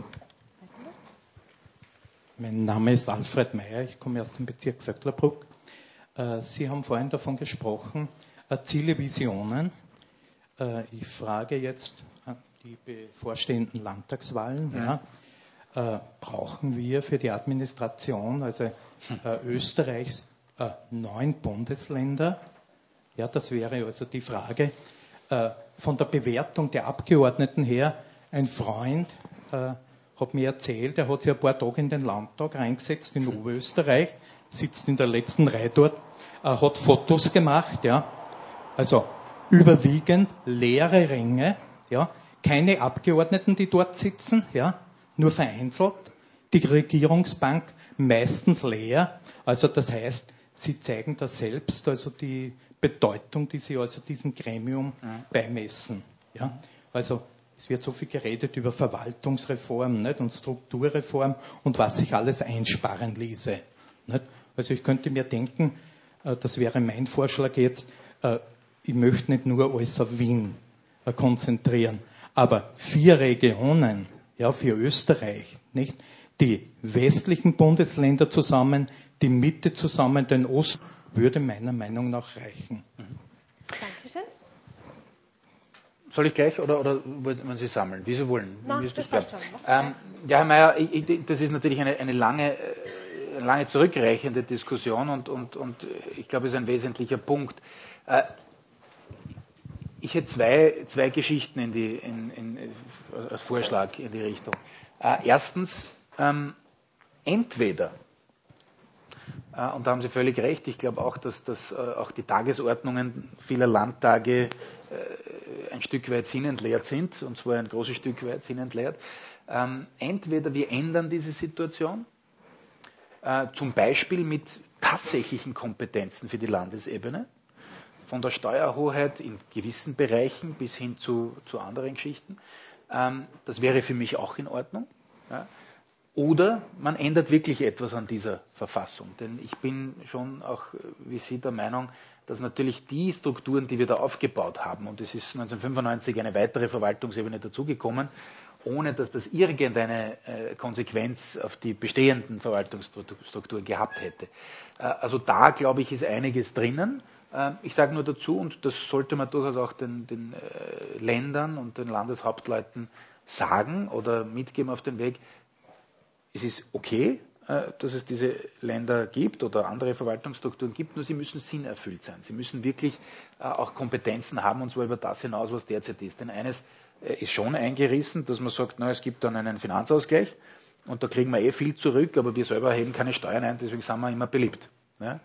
Mein Name ist Alfred Meyer, ich komme aus dem Bezirk Vöcklerbruck. Sie haben vorhin davon gesprochen, Ziele, Visionen. Ich frage jetzt an die bevorstehenden Landtagswahlen. Ja, brauchen wir für die Administration, also Österreichs, 9 Bundesländer? Ja, das wäre also die Frage. Von der Bewertung der Abgeordneten her, ein Freund hat mir erzählt, er hat sich ein paar Tage in den Landtag reingesetzt in Oberösterreich, sitzt in der letzten Reihe dort, hat Fotos gemacht, ja, also überwiegend leere Ränge, ja, keine Abgeordneten, die dort sitzen, ja, nur vereinzelt, die Regierungsbank meistens leer, also das heißt, sie zeigen da selbst also die Bedeutung, die sie also diesem Gremium beimessen, ja, also es wird so viel geredet über Verwaltungsreform, nicht, und Strukturreform und was sich alles einsparen ließe. Nicht? Also ich könnte mir denken, das wäre mein Vorschlag jetzt, ich möchte nicht nur alles auf Wien konzentrieren, aber 4 Regionen, ja, für Österreich, nicht? Die westlichen Bundesländer zusammen, die Mitte zusammen, den Osten, würde meiner Meinung nach reichen. Dankeschön. Soll ich gleich oder wollen Sie sammeln? Wie Sie wollen. Nein, Wie das passt schon. ja, Herr Meyer, das ist natürlich eine lange zurückreichende Diskussion und ich glaube, es ist ein wesentlicher Punkt. Ich hätte zwei Geschichten als Vorschlag in die Richtung. Erstens, entweder, und da haben Sie völlig recht, ich glaube auch, dass auch die Tagesordnungen vieler Landtage ein Stück weit sinnentleert sind, und zwar ein großes Stück weit sinnentleert. Entweder wir ändern diese Situation, zum Beispiel mit tatsächlichen Kompetenzen für die Landesebene, von der Steuerhoheit in gewissen Bereichen bis hin zu anderen Geschichten. Das wäre für mich auch in Ordnung. Ja. Oder man ändert wirklich etwas an dieser Verfassung. Denn ich bin schon auch, wie Sie, der Meinung, dass natürlich die Strukturen, die wir da aufgebaut haben, und es ist 1995 eine weitere Verwaltungsebene dazugekommen, ohne dass das irgendeine Konsequenz auf die bestehenden Verwaltungsstrukturen gehabt hätte. Also da, glaube ich, ist einiges drinnen. Ich sage nur dazu, und das sollte man durchaus auch den Ländern und den Landeshauptleuten sagen oder mitgeben auf den Weg, es ist okay, dass es diese Länder gibt oder andere Verwaltungsstrukturen gibt, nur sie müssen sinnerfüllt sein. Sie müssen wirklich auch Kompetenzen haben, und zwar über das hinaus, was derzeit ist. Denn eines ist schon eingerissen, dass man sagt, na, es gibt dann einen Finanzausgleich und da kriegen wir viel zurück, aber wir selber erheben keine Steuern ein, deswegen sind wir immer beliebt. Ja?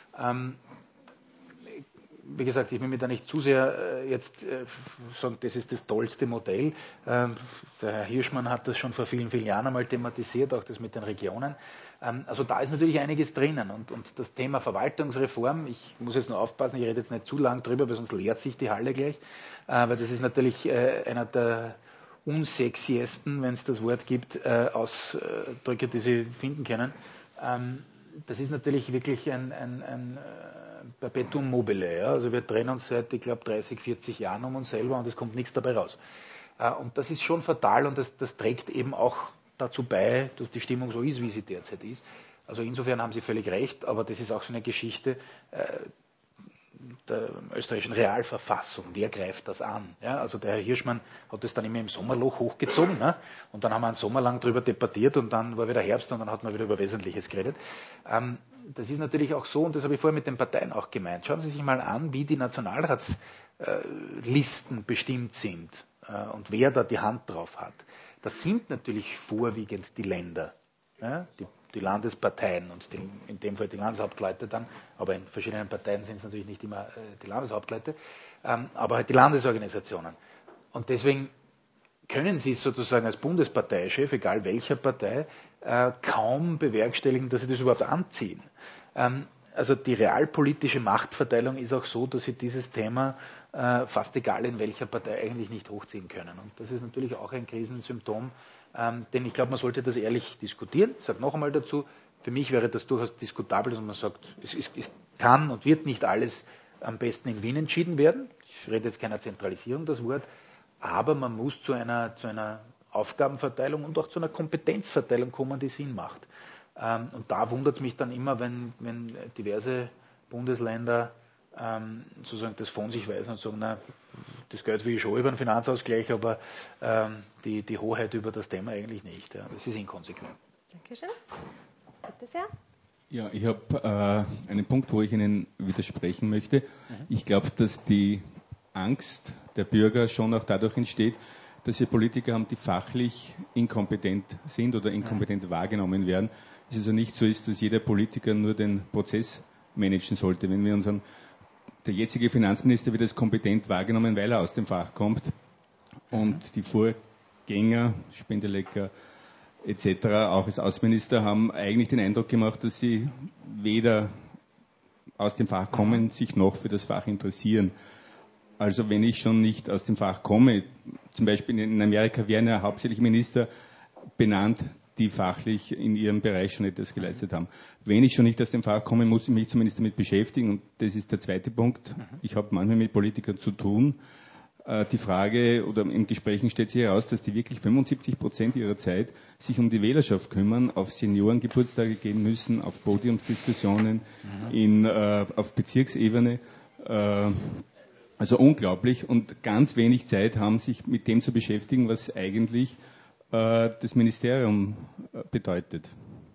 Wie gesagt, ich will mir da nicht zu sehr jetzt sagen, das ist das tollste Modell. Der Herr Hirschmann hat das schon vor vielen, vielen Jahren einmal thematisiert, auch das mit den Regionen. Also da ist natürlich einiges drinnen. Und das Thema Verwaltungsreform, ich muss jetzt nur aufpassen, ich rede jetzt nicht zu lang drüber, weil sonst leert sich die Halle gleich. Weil das ist natürlich einer der unsexiesten, wenn es das Wort gibt, Ausdrücke, die Sie finden können. Das ist natürlich wirklich ein Perpetuum mobile. Ja? Also wir drehen uns seit, ich glaube, 30, 40 Jahren um uns selber und es kommt nichts dabei raus. Und das ist schon fatal und das trägt eben auch dazu bei, dass die Stimmung so ist, wie sie derzeit ist. Also insofern haben Sie völlig recht, aber das ist auch so eine Geschichte der österreichischen Realverfassung. Wer greift das an? Ja? Also der Herr Hirschmann hat das dann immer im Sommerloch hochgezogen, ne? Und dann haben wir einen Sommer lang darüber debattiert und dann war wieder Herbst und dann hat man wieder über Wesentliches geredet. Das ist natürlich auch so, und das habe ich vorher mit den Parteien auch gemeint. Schauen Sie sich mal an, wie die Nationalratslisten bestimmt sind und wer da die Hand drauf hat. Das sind natürlich vorwiegend die Länder, ja? Die Landesparteien und in dem Fall die Landeshauptleute dann, aber in verschiedenen Parteien sind es natürlich nicht immer die Landeshauptleute, aber halt die Landesorganisationen. Und deswegen können Sie sozusagen als Bundesparteichef, egal welcher Partei, kaum bewerkstelligen, dass Sie das überhaupt anziehen. also die realpolitische Machtverteilung ist auch so, dass sie dieses Thema fast egal in welcher Partei eigentlich nicht hochziehen können. Und das ist natürlich auch ein Krisensymptom, denn ich glaube, man sollte das ehrlich diskutieren. Ich sage noch einmal dazu, für mich wäre das durchaus diskutabel, dass man sagt, es kann und wird nicht alles am besten in Wien entschieden werden. Ich rede jetzt keiner Zentralisierung, das Wort, aber man muss zu einer Aufgabenverteilung und auch zu einer Kompetenzverteilung kommen, die Sinn macht. Und da wundert es mich dann immer, wenn diverse Bundesländer sozusagen das von sich weisen und sagen, na, das Geld will ich schon über den Finanzausgleich, aber die Hoheit über das Thema eigentlich nicht. Ja. Das ist inkonsequent. Dankeschön. Bitte sehr. Ja, ich habe einen Punkt, wo ich Ihnen widersprechen möchte. Ich glaube, dass die Angst der Bürger schon auch dadurch entsteht, dass wir Politiker haben, die fachlich inkompetent sind oder inkompetent wahrgenommen werden. Es also nicht so ist, dass jeder Politiker nur den Prozess managen sollte. Wenn wir der jetzige Finanzminister wird als kompetent wahrgenommen, weil er aus dem Fach kommt und die Vorgänger, Spendelecker etc., auch als Außenminister, haben eigentlich den Eindruck gemacht, dass sie weder aus dem Fach kommen, sich noch für das Fach interessieren. Also wenn ich schon nicht aus dem Fach komme, zum Beispiel in Amerika werden ja hauptsächlich Minister benannt, die fachlich in ihrem Bereich schon etwas geleistet haben. Wenn ich schon nicht aus dem Fach komme, muss ich mich zumindest damit beschäftigen. Und das ist der zweite Punkt. Ich habe manchmal mit Politikern zu tun. Die Frage, oder in Gesprächen stellt sich heraus, dass die wirklich 75% ihrer Zeit sich um die Wählerschaft kümmern, auf Seniorengeburtstage gehen müssen, auf Podiumsdiskussionen, auf Bezirksebene. Also unglaublich, und ganz wenig Zeit haben, sich mit dem zu beschäftigen, was eigentlich das Ministerium bedeutet.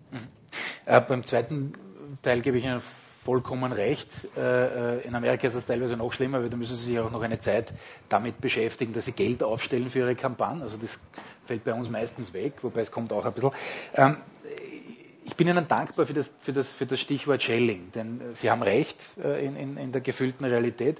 Beim zweiten Teil gebe ich Ihnen vollkommen recht. In Amerika ist das teilweise noch schlimmer, weil da müssen Sie sich auch noch eine Zeit damit beschäftigen, dass Sie Geld aufstellen für Ihre Kampagne. Also das fällt bei uns meistens weg, wobei es kommt auch ein bisschen. Ich bin Ihnen dankbar für das Stichwort Shelling, denn Sie haben recht in der gefühlten Realität.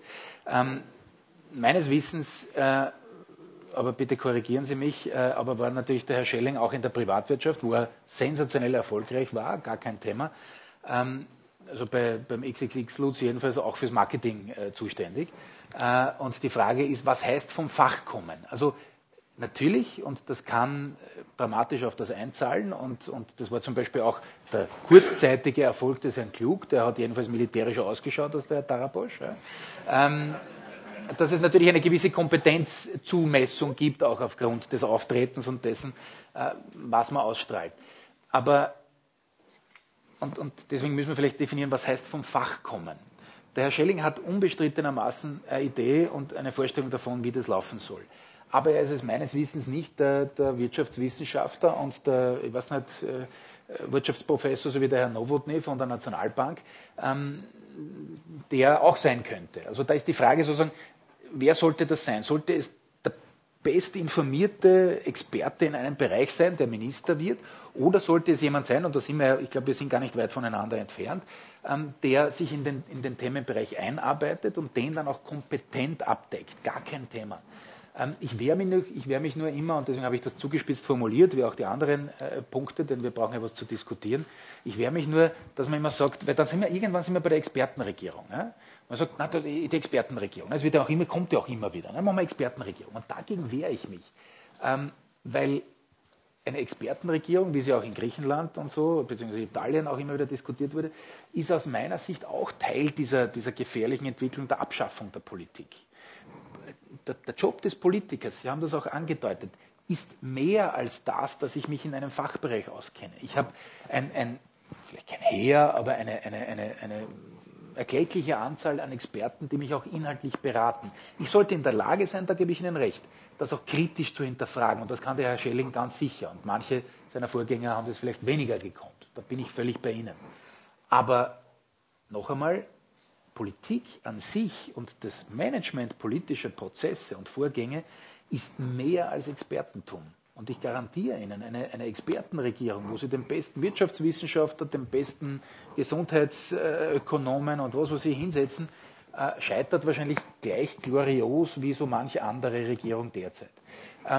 Meines Wissens, aber bitte korrigieren Sie mich, aber war natürlich der Herr Schelling auch in der Privatwirtschaft, wo er sensationell erfolgreich war, gar kein Thema. Also beim XXX Lutz jedenfalls auch fürs Marketing zuständig. Und die Frage ist, was heißt vom Fach kommen? Also natürlich, und das kann dramatisch auf das einzahlen, und das war zum Beispiel auch der kurzzeitige Erfolg des Herrn Klug, der hat jedenfalls militärischer ausgeschaut als der Herr Tarabosch. Ja. Dass es natürlich eine gewisse Kompetenzzumessung gibt, auch aufgrund des Auftretens und dessen, was man ausstrahlt. Aber, und deswegen müssen wir vielleicht definieren, was heißt vom Fach kommen. Der Herr Schelling hat unbestrittenermaßen eine Idee und eine Vorstellung davon, wie das laufen soll. Aber er ist es meines Wissens nicht der Wirtschaftswissenschaftler und der, ich weiß nicht, Wirtschaftsprofessor, so wie der Herr Nowotny von der Nationalbank, der auch sein könnte. Also da ist die Frage sozusagen, wer sollte das sein? Sollte es der bestinformierte Experte in einem Bereich sein, der Minister wird, oder sollte es jemand sein, und da sind wir, ich glaube, wir sind gar nicht weit voneinander entfernt, der sich in den Themenbereich einarbeitet und den dann auch kompetent abdeckt? Gar kein Thema. Ich wehre mich nur immer, und deswegen habe ich das zugespitzt formuliert, wie auch die anderen Punkte, denn wir brauchen ja was zu diskutieren. Ich wehre mich nur, dass man immer sagt, weil dann irgendwann sind wir bei der Expertenregierung. Ja? Man sagt, na, die Expertenregierung, das wird ja auch immer, kommt ja auch immer wieder. Dann machen wir Expertenregierung. Und dagegen wehre ich mich. Weil eine Expertenregierung, wie sie auch in Griechenland und so, beziehungsweise Italien auch immer wieder diskutiert wurde, ist aus meiner Sicht auch Teil dieser gefährlichen Entwicklung der Abschaffung der Politik. Der Job des Politikers, Sie haben das auch angedeutet, ist mehr als das, dass ich mich in einem Fachbereich auskenne. Ich habe vielleicht kein Heer, aber eine erkleckliche Anzahl an Experten, die mich auch inhaltlich beraten. Ich sollte in der Lage sein, da gebe ich Ihnen recht, das auch kritisch zu hinterfragen. Und das kann der Herr Schelling ganz sicher. Und manche seiner Vorgänger haben das vielleicht weniger gekonnt. Da bin ich völlig bei Ihnen. Aber noch einmal, Politik an sich und das Management politischer Prozesse und Vorgänge ist mehr als Expertentum. Und ich garantiere Ihnen, eine Expertenregierung, wo Sie den besten Wirtschaftswissenschaftler, den besten Gesundheitsökonomen und was Sie hinsetzen, scheitert wahrscheinlich gleich glorios wie so manche andere Regierung derzeit.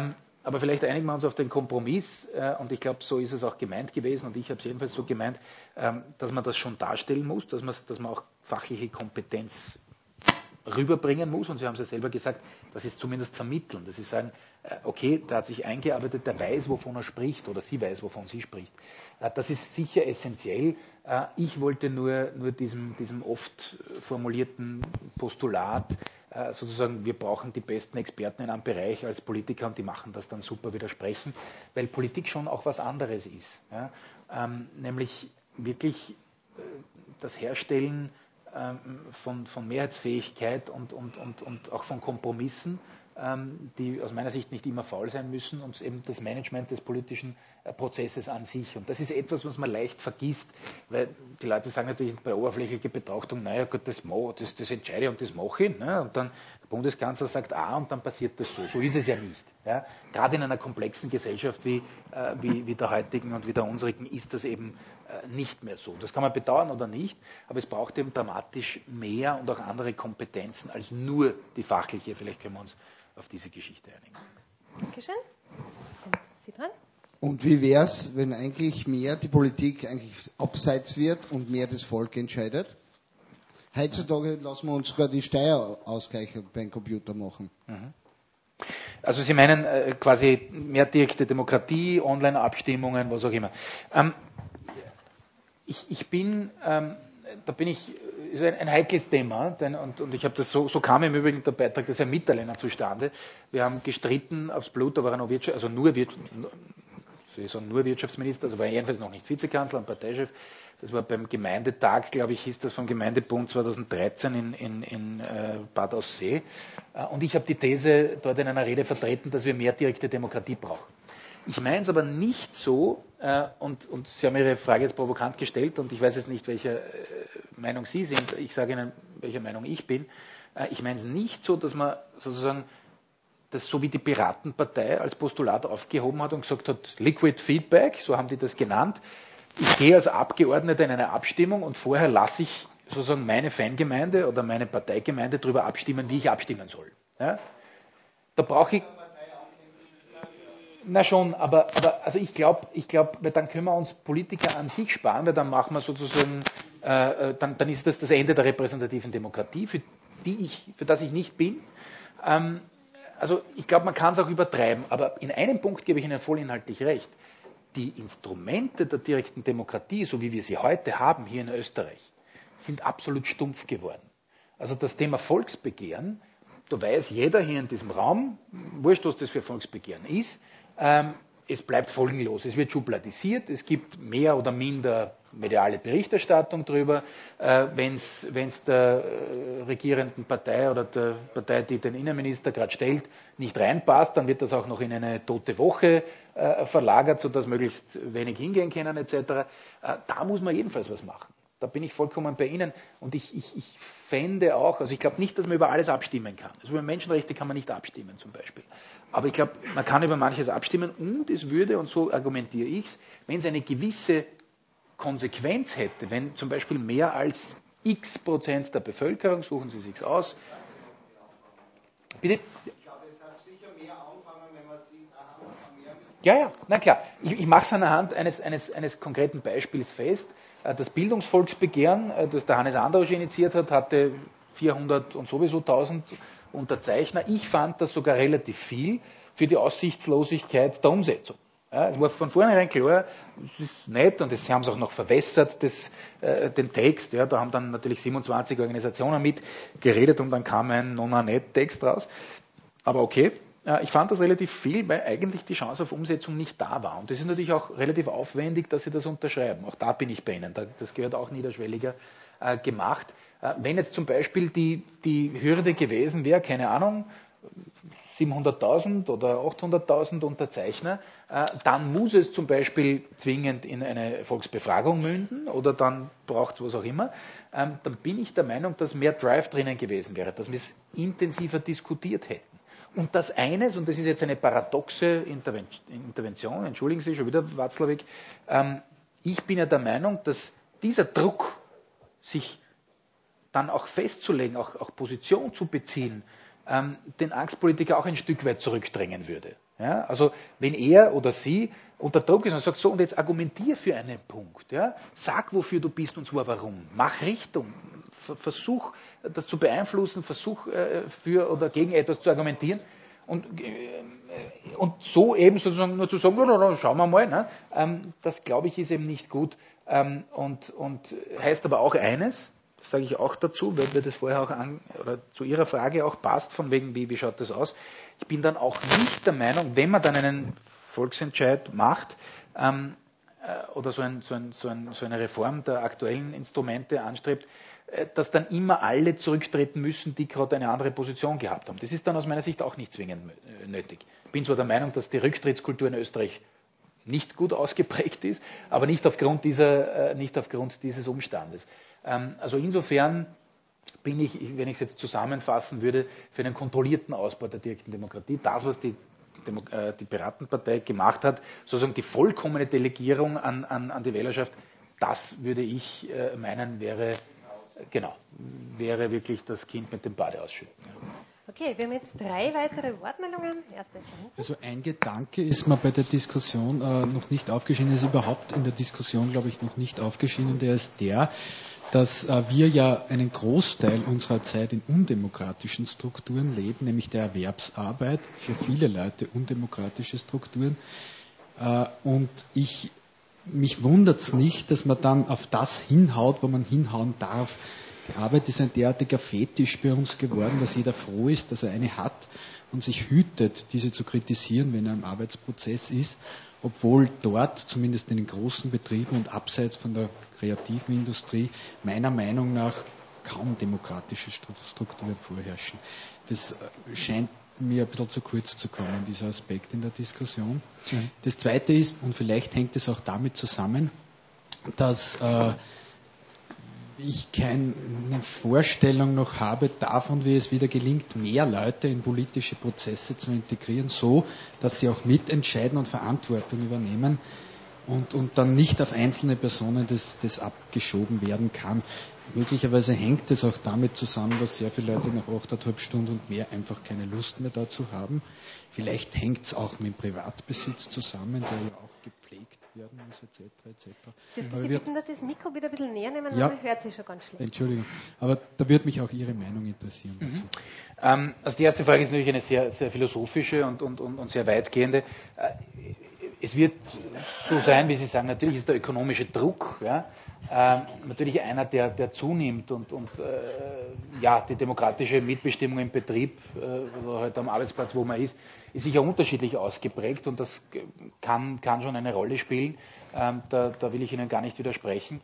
Aber vielleicht einigen wir uns auf den Kompromiss, und ich glaube, so ist es auch gemeint gewesen, und ich habe es jedenfalls so gemeint, dass man das schon darstellen muss, dass man auch fachliche Kompetenz rüberbringen muss, und Sie haben es ja selber gesagt, das ist zumindest vermitteln, dass Sie sagen, okay, der hat sich eingearbeitet, der weiß, wovon er spricht, oder sie weiß, wovon sie spricht. Das ist sicher essentiell. Ich wollte nur diesem oft formulierten Postulat sozusagen, wir brauchen die besten Experten in einem Bereich als Politiker und die machen das dann super, widersprechen, weil Politik schon auch was anderes ist. Ja? Nämlich wirklich das Herstellen von Mehrheitsfähigkeit und auch von Kompromissen, die aus meiner Sicht nicht immer faul sein müssen, und eben das Management des politischen Prozesses an sich. Und das ist etwas, was man leicht vergisst, weil die Leute sagen natürlich bei oberflächlicher Betrachtung, naja gut, das entscheide ich und das mache ich. Ne? Und dann der Bundeskanzler sagt A und dann passiert das so. So ist es ja nicht. Ja? Gerade in einer komplexen Gesellschaft wie der heutigen und wie der unsrigen ist das eben nicht mehr so. Das kann man bedauern oder nicht, aber es braucht eben dramatisch mehr und auch andere Kompetenzen als nur die fachliche. Vielleicht können wir uns auf diese Geschichte einigen. Dankeschön. Sie dran? Und wie wäre es, wenn eigentlich mehr die Politik eigentlich abseits wird und mehr das Volk entscheidet? Heutzutage lassen wir uns sogar die Steuerausgleiche beim Computer machen. Also Sie meinen quasi mehr direkte Demokratie, Online-Abstimmungen, was auch immer. Ist ein heikles Thema, und ich habe das so kam im Übrigen der Beitrag des Herrn Mitterlehner zustande. Wir haben gestritten aufs Blut, da war er noch nur Wirtschaftsminister, also war er jedenfalls noch nicht Vizekanzler und Parteichef. Das war beim Gemeindetag, glaube ich, hieß das vom Gemeindebund 2013 in Bad Aussee. Und ich habe die These dort in einer Rede vertreten, dass wir mehr direkte Demokratie brauchen. Ich meine es aber nicht so, und Sie haben Ihre Frage jetzt provokant gestellt, und ich weiß jetzt nicht, welcher Meinung Sie sind, ich sage Ihnen, welcher Meinung ich bin. Ich meine es nicht so, dass man sozusagen das so wie die Piratenpartei als Postulat aufgehoben hat und gesagt hat, Liquid Feedback, so haben die das genannt. Ich gehe als Abgeordneter in eine Abstimmung und vorher lasse ich sozusagen meine Fangemeinde oder meine Parteigemeinde darüber abstimmen, wie ich abstimmen soll. Ja? Da brauche ich... Na schon, aber also ich glaube, weil dann können wir uns Politiker an sich sparen, weil dann machen wir sozusagen, dann ist das Ende der repräsentativen Demokratie, für das ich nicht bin. Also ich glaube, man kann es auch übertreiben, aber in einem Punkt gebe ich Ihnen vollinhaltlich recht. Die Instrumente der direkten Demokratie, so wie wir sie heute haben hier in Österreich, sind absolut stumpf geworden. Also das Thema Volksbegehren, da weiß jeder hier in diesem Raum, wurscht, was das für Volksbegehren ist, es bleibt folgenlos. Es wird schubladisiert, es gibt mehr oder minder mediale Berichterstattung darüber. Wenn es der regierenden Partei oder der Partei, die den Innenminister gerade stellt, nicht reinpasst, dann wird das auch noch in eine tote Woche verlagert, sodass möglichst wenig hingehen können etc. Da muss man jedenfalls was machen. Da bin ich vollkommen bei Ihnen. Und ich fände auch, also ich glaube nicht, dass man über alles abstimmen kann. Also über Menschenrechte kann man nicht abstimmen zum Beispiel. Aber ich glaube, man kann über manches abstimmen, und es würde, und so argumentiere ich es, wenn es eine gewisse Konsequenz hätte, wenn zum Beispiel mehr als x% der Bevölkerung, suchen Sie sich's aus, bitte? Ich glaube, es hat sicher mehr Anfangen, wenn man sieht, mehr. Ja, na klar. Ich mache es anhand eines konkreten Beispiels fest. Das Bildungsvolksbegehren, das der Hannes Andrausch initiiert hat, hatte 400 und sowieso 1000 Unterzeichner. Ich fand das sogar relativ viel für die Aussichtslosigkeit der Umsetzung. Ja, es war von vornherein klar, es ist nett, und sie haben es auch noch verwässert, den Text. Ja, da haben dann natürlich 27 Organisationen mitgeredet und dann kam ein Nona-Net-Text raus. Aber okay, ich fand das relativ viel, weil eigentlich die Chance auf Umsetzung nicht da war. Und das ist natürlich auch relativ aufwendig, dass Sie das unterschreiben. Auch da bin ich bei Ihnen. Das gehört auch niederschwelliger gemacht. Wenn jetzt zum Beispiel die Hürde gewesen wäre, keine Ahnung, 700.000 oder 800.000 Unterzeichner, dann muss es zum Beispiel zwingend in eine Volksbefragung münden oder dann braucht es was auch immer. Dann bin ich der Meinung, dass mehr Drive drinnen gewesen wäre, dass wir es intensiver diskutiert hätten. Und das eines, und das ist jetzt eine paradoxe Intervention, entschuldigen Sie schon wieder, Watzlawick, ich bin ja der Meinung, dass dieser Druck, sich dann auch festzulegen, auch Position zu beziehen, den Angstpolitiker auch ein Stück weit zurückdrängen würde. Ja? Also wenn er oder sie unter Druck ist und sagt, so, und jetzt argumentier für einen Punkt. Ja? Sag, wofür du bist und zwar warum. Mach Richtung. Versuch, das zu beeinflussen, versuch für oder gegen etwas zu argumentieren. Und so eben sozusagen nur zu sagen, no, schauen wir mal, ne? Das glaube ich ist eben nicht gut. Und heißt aber auch eines, das sage ich auch dazu, weil mir das vorher auch oder zu Ihrer Frage auch passt, von wegen, wie schaut das aus? Ich bin dann auch nicht der Meinung, wenn man dann einen Volksentscheid macht oder so eine Reform der aktuellen Instrumente anstrebt, dass dann immer alle zurücktreten müssen, die gerade eine andere Position gehabt haben. Das ist dann aus meiner Sicht auch nicht zwingend nötig. Ich bin zwar der Meinung, dass die Rücktrittskultur in Österreich nicht gut ausgeprägt ist, aber nicht aufgrund dieses Umstandes. Also insofern bin ich, wenn ich es jetzt zusammenfassen würde, für einen kontrollierten Ausbau der direkten Demokratie. Das, was die Piratenpartei gemacht hat, sozusagen die vollkommene Delegierung an die Wählerschaft, das würde ich meinen, wäre wirklich das Kind mit dem Bade ausschütten. Okay, wir haben jetzt 3 weitere Wortmeldungen. Also ein Gedanke ist mir bei der Diskussion noch nicht aufgeschieden, ist überhaupt in der Diskussion, glaube ich, noch nicht aufgeschieden, der ist dass wir ja einen Großteil unserer Zeit in undemokratischen Strukturen leben, nämlich der Erwerbsarbeit, für viele Leute undemokratische Strukturen. Und mich wundert es nicht, dass man dann auf das hinhaut, wo man hinhauen darf. Die Arbeit ist ein derartiger Fetisch bei uns geworden, dass jeder froh ist, dass er eine hat und sich hütet, diese zu kritisieren, wenn er im Arbeitsprozess ist, obwohl dort, zumindest in den großen Betrieben und abseits von der kreativen Industrie, meiner Meinung nach kaum demokratische Strukturen vorherrschen. Das scheint mir ein bisschen zu kurz zu kommen, dieser Aspekt in der Diskussion. Mhm. Das Zweite ist, und vielleicht hängt es auch damit zusammen, dass ich keine Vorstellung noch habe davon, wie es wieder gelingt, mehr Leute in politische Prozesse zu integrieren, so, dass sie auch mitentscheiden und Verantwortung übernehmen und dann nicht auf einzelne Personen das abgeschoben werden kann. Möglicherweise hängt es auch damit zusammen, dass sehr viele Leute nach 8,5 Stunden und mehr einfach keine Lust mehr dazu haben. Vielleicht hängt es auch mit dem Privatbesitz zusammen, der ja auch gepflegt werden muss, etc. Dürfte Sie bitten, dass Sie das Mikro wieder ein bisschen näher nehmen, ja, weil man hört Sie schon ganz schlecht. Entschuldigung, aber da würde mich auch Ihre Meinung interessieren. Mhm. Also die erste Frage ist natürlich eine sehr, sehr philosophische und sehr weitgehende. Es wird so sein, wie Sie sagen, natürlich ist der ökonomische Druck natürlich einer, der zunimmt und die demokratische Mitbestimmung im Betrieb oder halt am Arbeitsplatz, wo man ist sicher unterschiedlich ausgeprägt und das kann schon eine Rolle spielen. Da will ich Ihnen gar nicht widersprechen.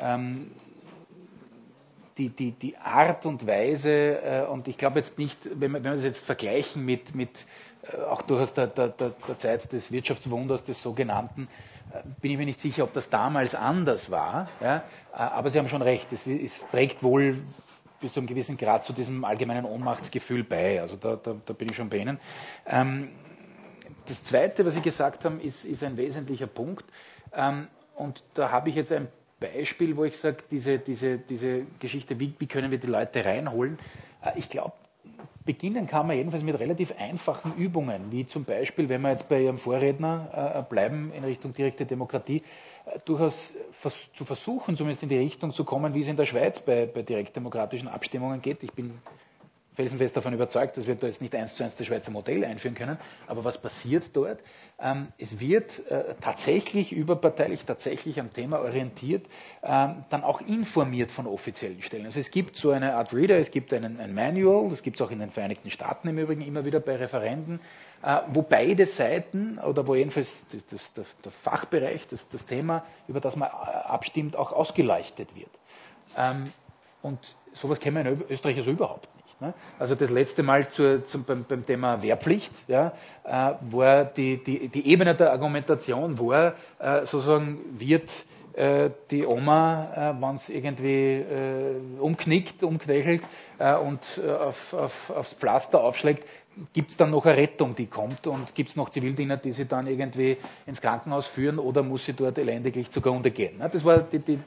Die Art und Weise, und ich glaube jetzt nicht, wenn wir das jetzt vergleichen mit auch durchaus der Zeit des Wirtschaftswunders, des sogenannten, bin ich mir nicht sicher, ob das damals anders war. Ja? Aber Sie haben schon recht, es trägt wohl bis zu einem gewissen Grad zu diesem allgemeinen Ohnmachtsgefühl bei. Also da bin ich schon bei Ihnen. Das Zweite, was Sie gesagt haben, ist ein wesentlicher Punkt. Und da habe ich jetzt ein Beispiel, wo ich sage, diese Geschichte, wie können wir die Leute reinholen? Ich glaube, beginnen kann man jedenfalls mit relativ einfachen Übungen, wie zum Beispiel, wenn wir jetzt bei Ihrem Vorredner bleiben in Richtung direkte Demokratie, durchaus zu versuchen, zumindest in die Richtung zu kommen, wie es in der Schweiz bei direktdemokratischen Abstimmungen geht. Ich bin felsenfest davon überzeugt, dass wir da jetzt nicht 1:1 das Schweizer Modell einführen können. Aber was passiert dort? Es wird tatsächlich überparteilich, tatsächlich am Thema orientiert, dann auch informiert von offiziellen Stellen. Also es gibt so eine Art Reader, es gibt ein Manual, das gibt es auch in den Vereinigten Staaten im Übrigen immer wieder bei Referenden, wo beide Seiten oder wo jedenfalls der Fachbereich, das Thema, über das man abstimmt, auch ausgeleuchtet wird. Und sowas kennen wir in Österreich also überhaupt nicht. Also das letzte Mal beim Thema Wehrpflicht, war die Ebene der Argumentation war, sozusagen wird die Oma, wenn es irgendwie umknächelt und aufs Pflaster aufschlägt, gibt es dann noch eine Rettung, die kommt und gibt es noch Zivildiener, die sie dann irgendwie ins Krankenhaus führen oder muss sie dort elendiglich zugrunde gehen. Das war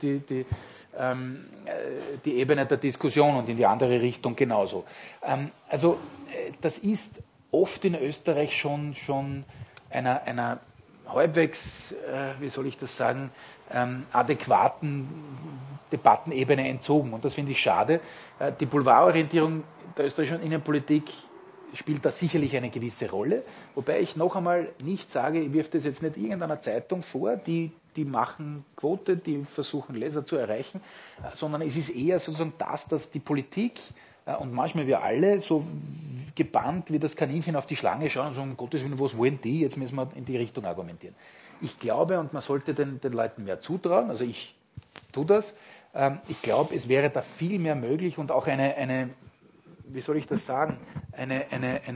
die Ebene der Diskussion und in die andere Richtung genauso. Also das ist oft in Österreich schon einer halbwegs, wie soll ich das sagen, adäquaten Debattenebene entzogen. Und das finde ich schade. Die Boulevardorientierung der österreichischen Innenpolitik spielt da sicherlich eine gewisse Rolle. Wobei ich noch einmal nicht sage, ich wirf das jetzt nicht irgendeiner Zeitung vor, die machen Quote, die versuchen Leser zu erreichen, sondern es ist eher sozusagen dass die Politik und manchmal wir alle so gebannt wie das Kaninchen auf die Schlange schauen und sagen, um Gottes Willen, was wollen die? Jetzt müssen wir in die Richtung argumentieren. Ich glaube, und man sollte den Leuten mehr zutrauen, also ich tue das, ich glaube, es wäre da viel mehr möglich und auch eine wie soll ich das sagen, eine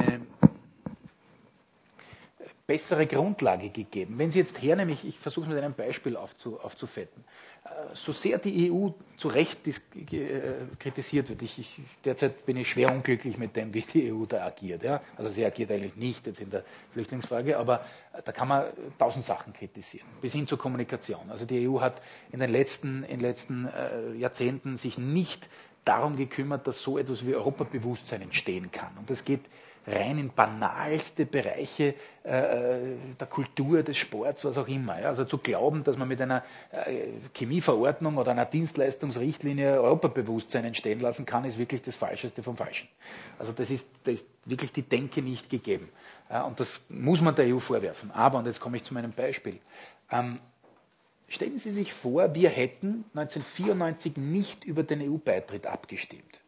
bessere Grundlage gegeben. Wenn Sie jetzt hernehmen, ich versuche es mit einem Beispiel aufzufetten, so sehr die EU zu Recht kritisiert wird, derzeit bin ich schwer unglücklich mit dem, wie die EU da agiert. Ja? Also sie agiert eigentlich nicht jetzt in der Flüchtlingsfrage, aber da kann man 1000 Sachen kritisieren, bis hin zur Kommunikation. Also die EU hat in den letzten Jahrzehnten sich nicht darum gekümmert, dass so etwas wie Europabewusstsein entstehen kann. Und das geht rein in banalste Bereiche der Kultur, des Sports, was auch immer. Ja. Also zu glauben, dass man mit einer Chemieverordnung oder einer Dienstleistungsrichtlinie Europabewusstsein entstehen lassen kann, ist wirklich das Falscheste vom Falschen. Also da ist wirklich die Denke nicht gegeben. Ja, und das muss man der EU vorwerfen. Aber, und jetzt komme ich zu meinem Beispiel, stellen Sie sich vor, wir hätten 1994 nicht über den EU-Beitritt abgestimmt.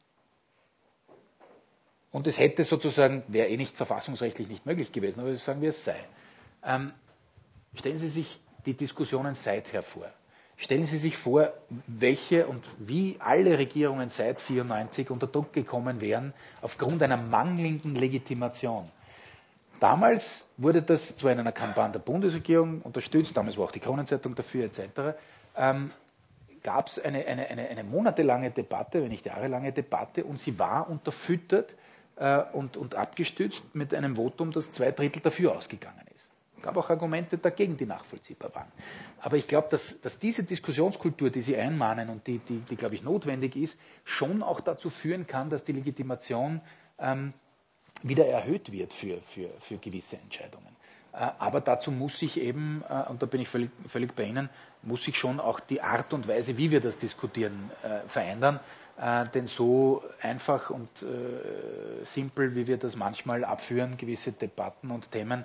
Und es hätte sozusagen, wäre nicht verfassungsrechtlich nicht möglich gewesen, aber sagen wir es sei. Stellen Sie sich die Diskussionen seither vor. Stellen Sie sich vor, welche und wie alle Regierungen seit 1994 unter Druck gekommen wären, aufgrund einer mangelnden Legitimation. Damals wurde das zwar in einer Kampagne der Bundesregierung unterstützt, damals war auch die Kronenzeitung dafür etc., gab es eine monatelange Debatte, wenn nicht jahrelange Debatte, und sie war unterfüttert und abgestützt mit einem Votum, das 2/3 dafür ausgegangen ist. Es gab auch Argumente dagegen, die nachvollziehbar waren. Aber ich glaube, dass diese Diskussionskultur, die Sie einmahnen und die glaube ich, notwendig ist, schon auch dazu führen kann, dass die Legitimation wieder erhöht wird für gewisse Entscheidungen. Aber dazu muss sich eben, und da bin ich völlig bei Ihnen, muss sich schon auch die Art und Weise, wie wir das diskutieren, verändern. Denn so einfach und simpel, wie wir das manchmal abführen, gewisse Debatten und Themen,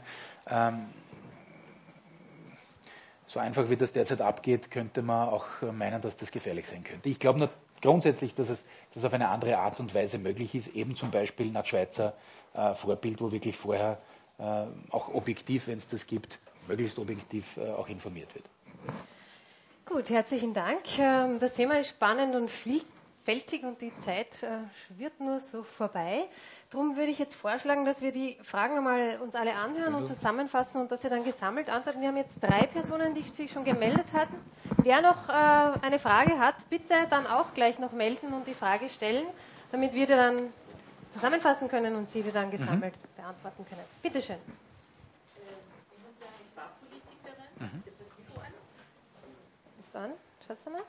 so einfach wie das derzeit abgeht, könnte man auch meinen, dass das gefährlich sein könnte. Ich glaube nur grundsätzlich, dass es auf eine andere Art und Weise möglich ist, eben zum Beispiel nach Schweizer Vorbild, wo wirklich vorher auch objektiv, wenn es das gibt, möglichst objektiv auch informiert wird. Gut, herzlichen Dank. Das Thema ist spannend und vielfältig und die Zeit schwirrt nur so vorbei. Darum würde ich jetzt vorschlagen, dass wir die Fragen einmal uns alle anhören und zusammenfassen und dass wir dann gesammelt antworten. Wir haben jetzt 3 Personen, die sich schon gemeldet hatten. Wer noch eine Frage hat, bitte dann auch gleich noch melden und die Frage stellen, damit wir die dann zusammenfassen können und Sie die dann gesammelt beantworten können. Bitte schön. Ich muss sagen, ich war Politikerin. Ist das Mikro an? Ist an? Schaut's mal.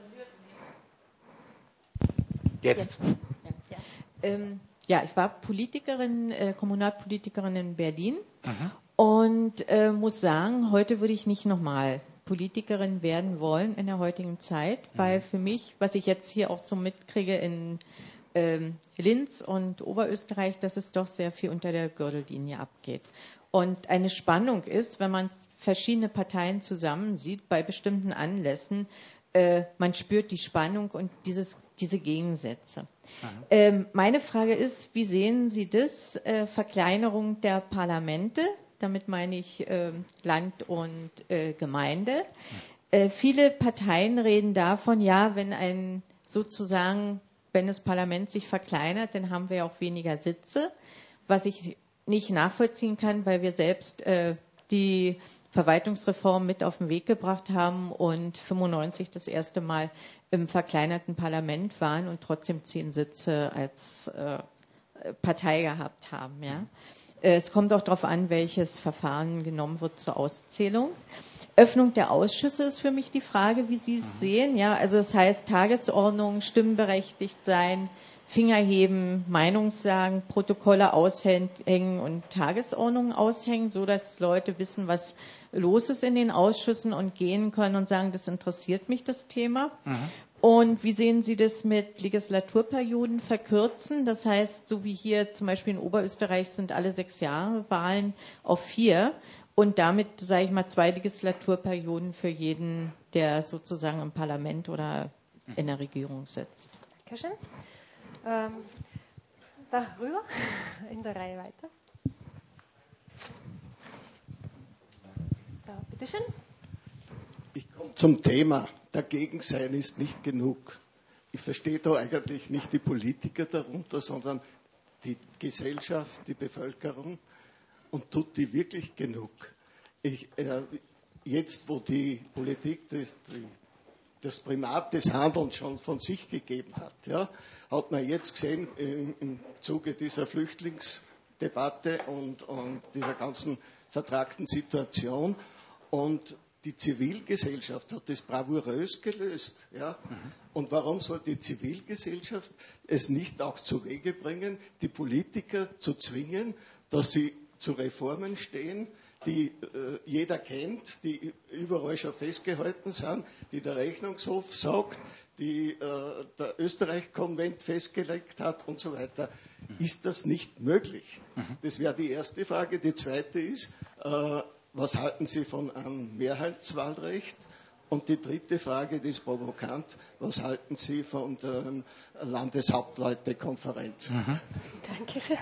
Jetzt. Ja, ich war Politikerin, Kommunalpolitikerin in Berlin und muss sagen, heute würde ich nicht nochmal Politikerin werden wollen in der heutigen Zeit, weil für mich, was ich jetzt hier auch so mitkriege in Linz und Oberösterreich, dass es doch sehr viel unter der Gürtellinie abgeht. Und eine Spannung ist, wenn man verschiedene Parteien zusammensieht bei bestimmten Anlässen, man spürt die Spannung und diese Gegensätze. Meine Frage ist, wie sehen Sie das? Verkleinerung der Parlamente, damit meine ich Land und Gemeinde. Viele Parteien reden davon, ja, wenn das Parlament sich verkleinert, dann haben wir auch weniger Sitze, was ich nicht nachvollziehen kann, weil wir selbst die Verwaltungsreform mit auf den Weg gebracht haben und 1995 das erste Mal im verkleinerten Parlament waren und trotzdem 10 Sitze als Partei gehabt haben. Ja. Es kommt auch darauf an, welches Verfahren genommen wird zur Auszählung. Öffnung der Ausschüsse ist für mich die Frage, wie Sie es sehen. Ja, also das heißt Tagesordnung, stimmberechtigt sein, Finger heben, Meinung sagen, Protokolle aushängen und Tagesordnungen aushängen, so dass Leute wissen, was los ist in den Ausschüssen und gehen können und sagen, das interessiert mich, das Thema. Und wie sehen Sie das mit Legislaturperioden verkürzen? Das heißt, so wie hier zum Beispiel in Oberösterreich sind alle 6 Jahre Wahlen auf 4 und damit, sage ich mal, 2 Legislaturperioden für jeden, der sozusagen im Parlament oder in der Regierung sitzt. Dankeschön. Da rüber, in der Reihe weiter. Da, bitteschön. Ich komme zum Thema. Dagegen sein ist nicht genug. Ich verstehe da eigentlich nicht die Politiker darunter, sondern die Gesellschaft, die Bevölkerung. Und tut die wirklich genug? Jetzt, wo die Politik das Primat des Handelns schon von sich gegeben hat, ja, hat man jetzt gesehen im Zuge dieser Flüchtlingsdebatte und dieser ganzen vertragten Situation. Und die Zivilgesellschaft hat das bravourös gelöst. Ja? Und warum soll die Zivilgesellschaft es nicht auch zu Wege bringen, die Politiker zu zwingen, dass sie zu Reformen stehen, die jeder kennt, die überall schon festgehalten sind, die der Rechnungshof sagt, die der Österreich-Konvent festgelegt hat und so weiter. Ist das nicht möglich? Das wäre die erste Frage. Die zweite ist, was halten Sie von einem Mehrheitswahlrecht? Und die dritte Frage, die ist provokant, was halten Sie von der Landeshauptleutekonferenz? Dankeschön.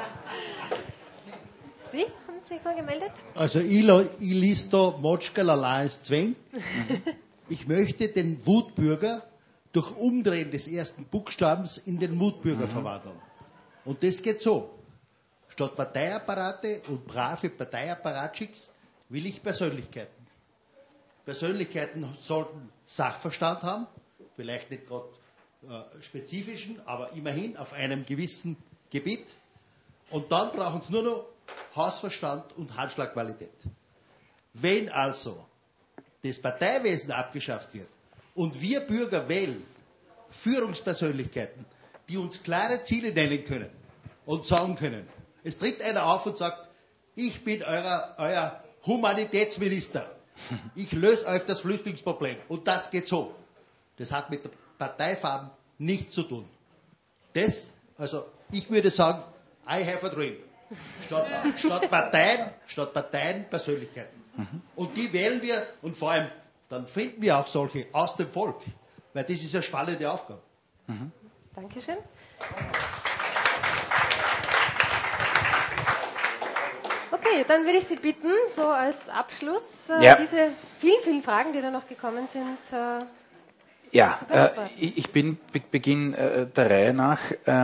Sie haben sich mal gemeldet? Also ich lese da Motschkel Alliance Zweng. Ich möchte den Wutbürger durch Umdrehen des ersten Buchstabens in den Mutbürger verwandeln. Und das geht so. Statt Parteiapparate und brave Parteiapparatschicks will ich Persönlichkeiten. Persönlichkeiten sollten Sachverstand haben, vielleicht nicht gerade spezifischen, aber immerhin auf einem gewissen Gebiet. Und dann brauchen sie nur noch Hausverstand und Handschlagqualität. Wenn also das Parteiwesen abgeschafft wird und wir Bürger wählen Führungspersönlichkeiten, die uns klare Ziele nennen können und sagen können, es tritt einer auf und sagt, ich bin euer Humanitätsminister. Ich löse euch das Flüchtlingsproblem. Und das geht so. Das hat mit Parteifarben nichts zu tun. Also ich würde sagen, I have a dream. Statt Parteien Persönlichkeiten. Und die wählen wir und vor allem, dann finden wir auch solche aus dem Volk. Weil das ist eine spannende Aufgabe. Dankeschön. Okay, dann würde ich Sie bitten, so als Abschluss, diese vielen, vielen Fragen, die da noch gekommen sind, zu beantworten. Ich beginne der Reihe nach.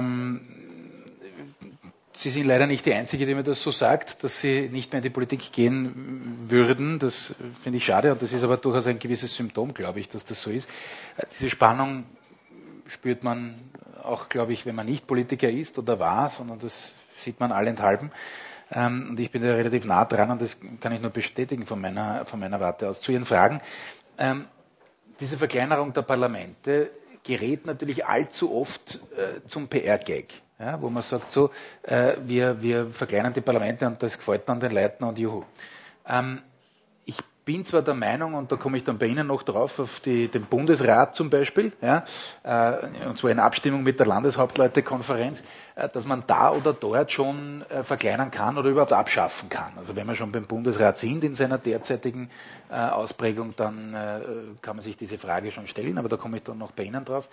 Sie sind leider nicht die Einzige, die mir das so sagt, dass Sie nicht mehr in die Politik gehen würden. Das finde ich schade und das ist aber durchaus ein gewisses Symptom, glaube ich, dass das so ist. Diese Spannung spürt man auch, glaube ich, wenn man nicht Politiker ist oder war, sondern das sieht man allenthalben. Und ich bin da relativ nah dran und das kann ich nur bestätigen von meiner Warte aus. Zu Ihren Fragen. Diese Verkleinerung der Parlamente gerät natürlich allzu oft zum PR-Gag. Ja, wo man sagt so, wir verkleinern die Parlamente und das gefällt dann den Leuten und juhu. Ich bin zwar der Meinung, und da komme ich dann bei Ihnen noch drauf, auf den Bundesrat zum Beispiel, ja, und zwar in Abstimmung mit der Landeshauptleutekonferenz, dass man da oder dort schon verkleinern kann oder überhaupt abschaffen kann. Also wenn wir schon beim Bundesrat sind in seiner derzeitigen Ausprägung, dann kann man sich diese Frage schon stellen, aber da komme ich dann noch bei Ihnen drauf.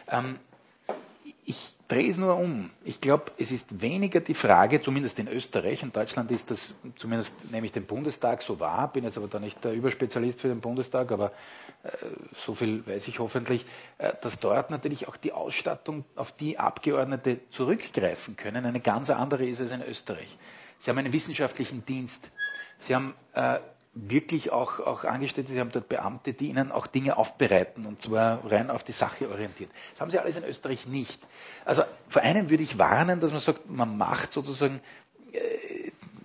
Ich drehe es nur um. Ich glaube, es ist weniger die Frage, zumindest in Österreich, in Deutschland ist das, zumindest nehme ich den Bundestag so wahr, bin jetzt aber da nicht der Überspezialist für den Bundestag, aber so viel weiß ich hoffentlich, dass dort natürlich auch die Ausstattung, auf die Abgeordnete zurückgreifen können, eine ganz andere ist als in Österreich. Sie haben einen wissenschaftlichen Dienst. Sie haben wirklich auch Angestellte, Sie haben dort Beamte, die Ihnen auch Dinge aufbereiten und zwar rein auf die Sache orientiert. Das haben Sie alles in Österreich nicht. Also vor einem würde ich warnen, dass man sagt, man macht sozusagen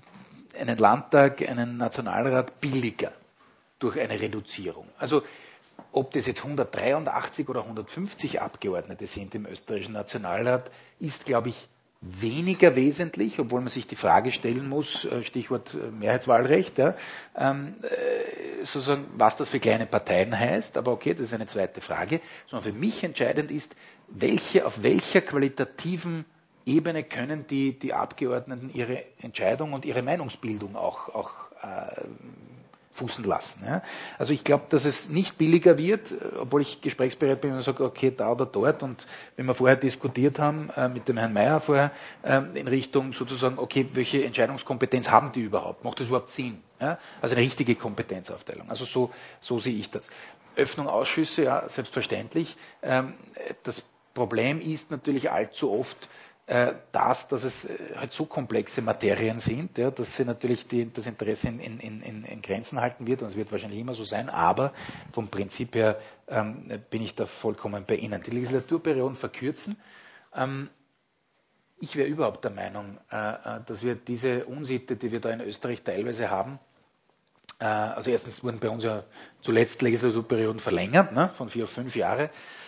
einen Landtag, einen Nationalrat billiger durch eine Reduzierung. Also ob das jetzt 183 oder 150 Abgeordnete sind im österreichischen Nationalrat, ist, glaube ich, weniger wesentlich, obwohl man sich die Frage stellen muss, Stichwort Mehrheitswahlrecht, ja, sozusagen, was das für kleine Parteien heißt, aber okay, das ist eine zweite Frage, sondern für mich entscheidend ist, auf welcher qualitativen Ebene können die Abgeordneten ihre Entscheidung und ihre Meinungsbildung auch fußen lassen. Ja. Also ich glaube, dass es nicht billiger wird, obwohl ich gesprächsbereit bin und sage, okay, da oder dort. Und wenn wir vorher diskutiert haben, mit dem Herrn Mayer vorher, in Richtung sozusagen, okay, welche Entscheidungskompetenz haben die überhaupt? Macht das überhaupt Sinn? Ja. Also eine richtige Kompetenzaufteilung. Also so sehe ich das. Öffnung Ausschüsse, ja, selbstverständlich. Das Problem ist natürlich allzu oft, dass es halt so komplexe Materien sind, ja, dass sie natürlich das Interesse in Grenzen halten wird, und es wird wahrscheinlich immer so sein, aber vom Prinzip her bin ich da vollkommen bei Ihnen. Die Legislaturperioden verkürzen. Ich wäre überhaupt der Meinung, dass wir diese Unsitte, die wir da in Österreich teilweise haben, also erstens wurden bei uns ja zuletzt Legislaturperioden verlängert, ne, von 4 auf 5 Jahre.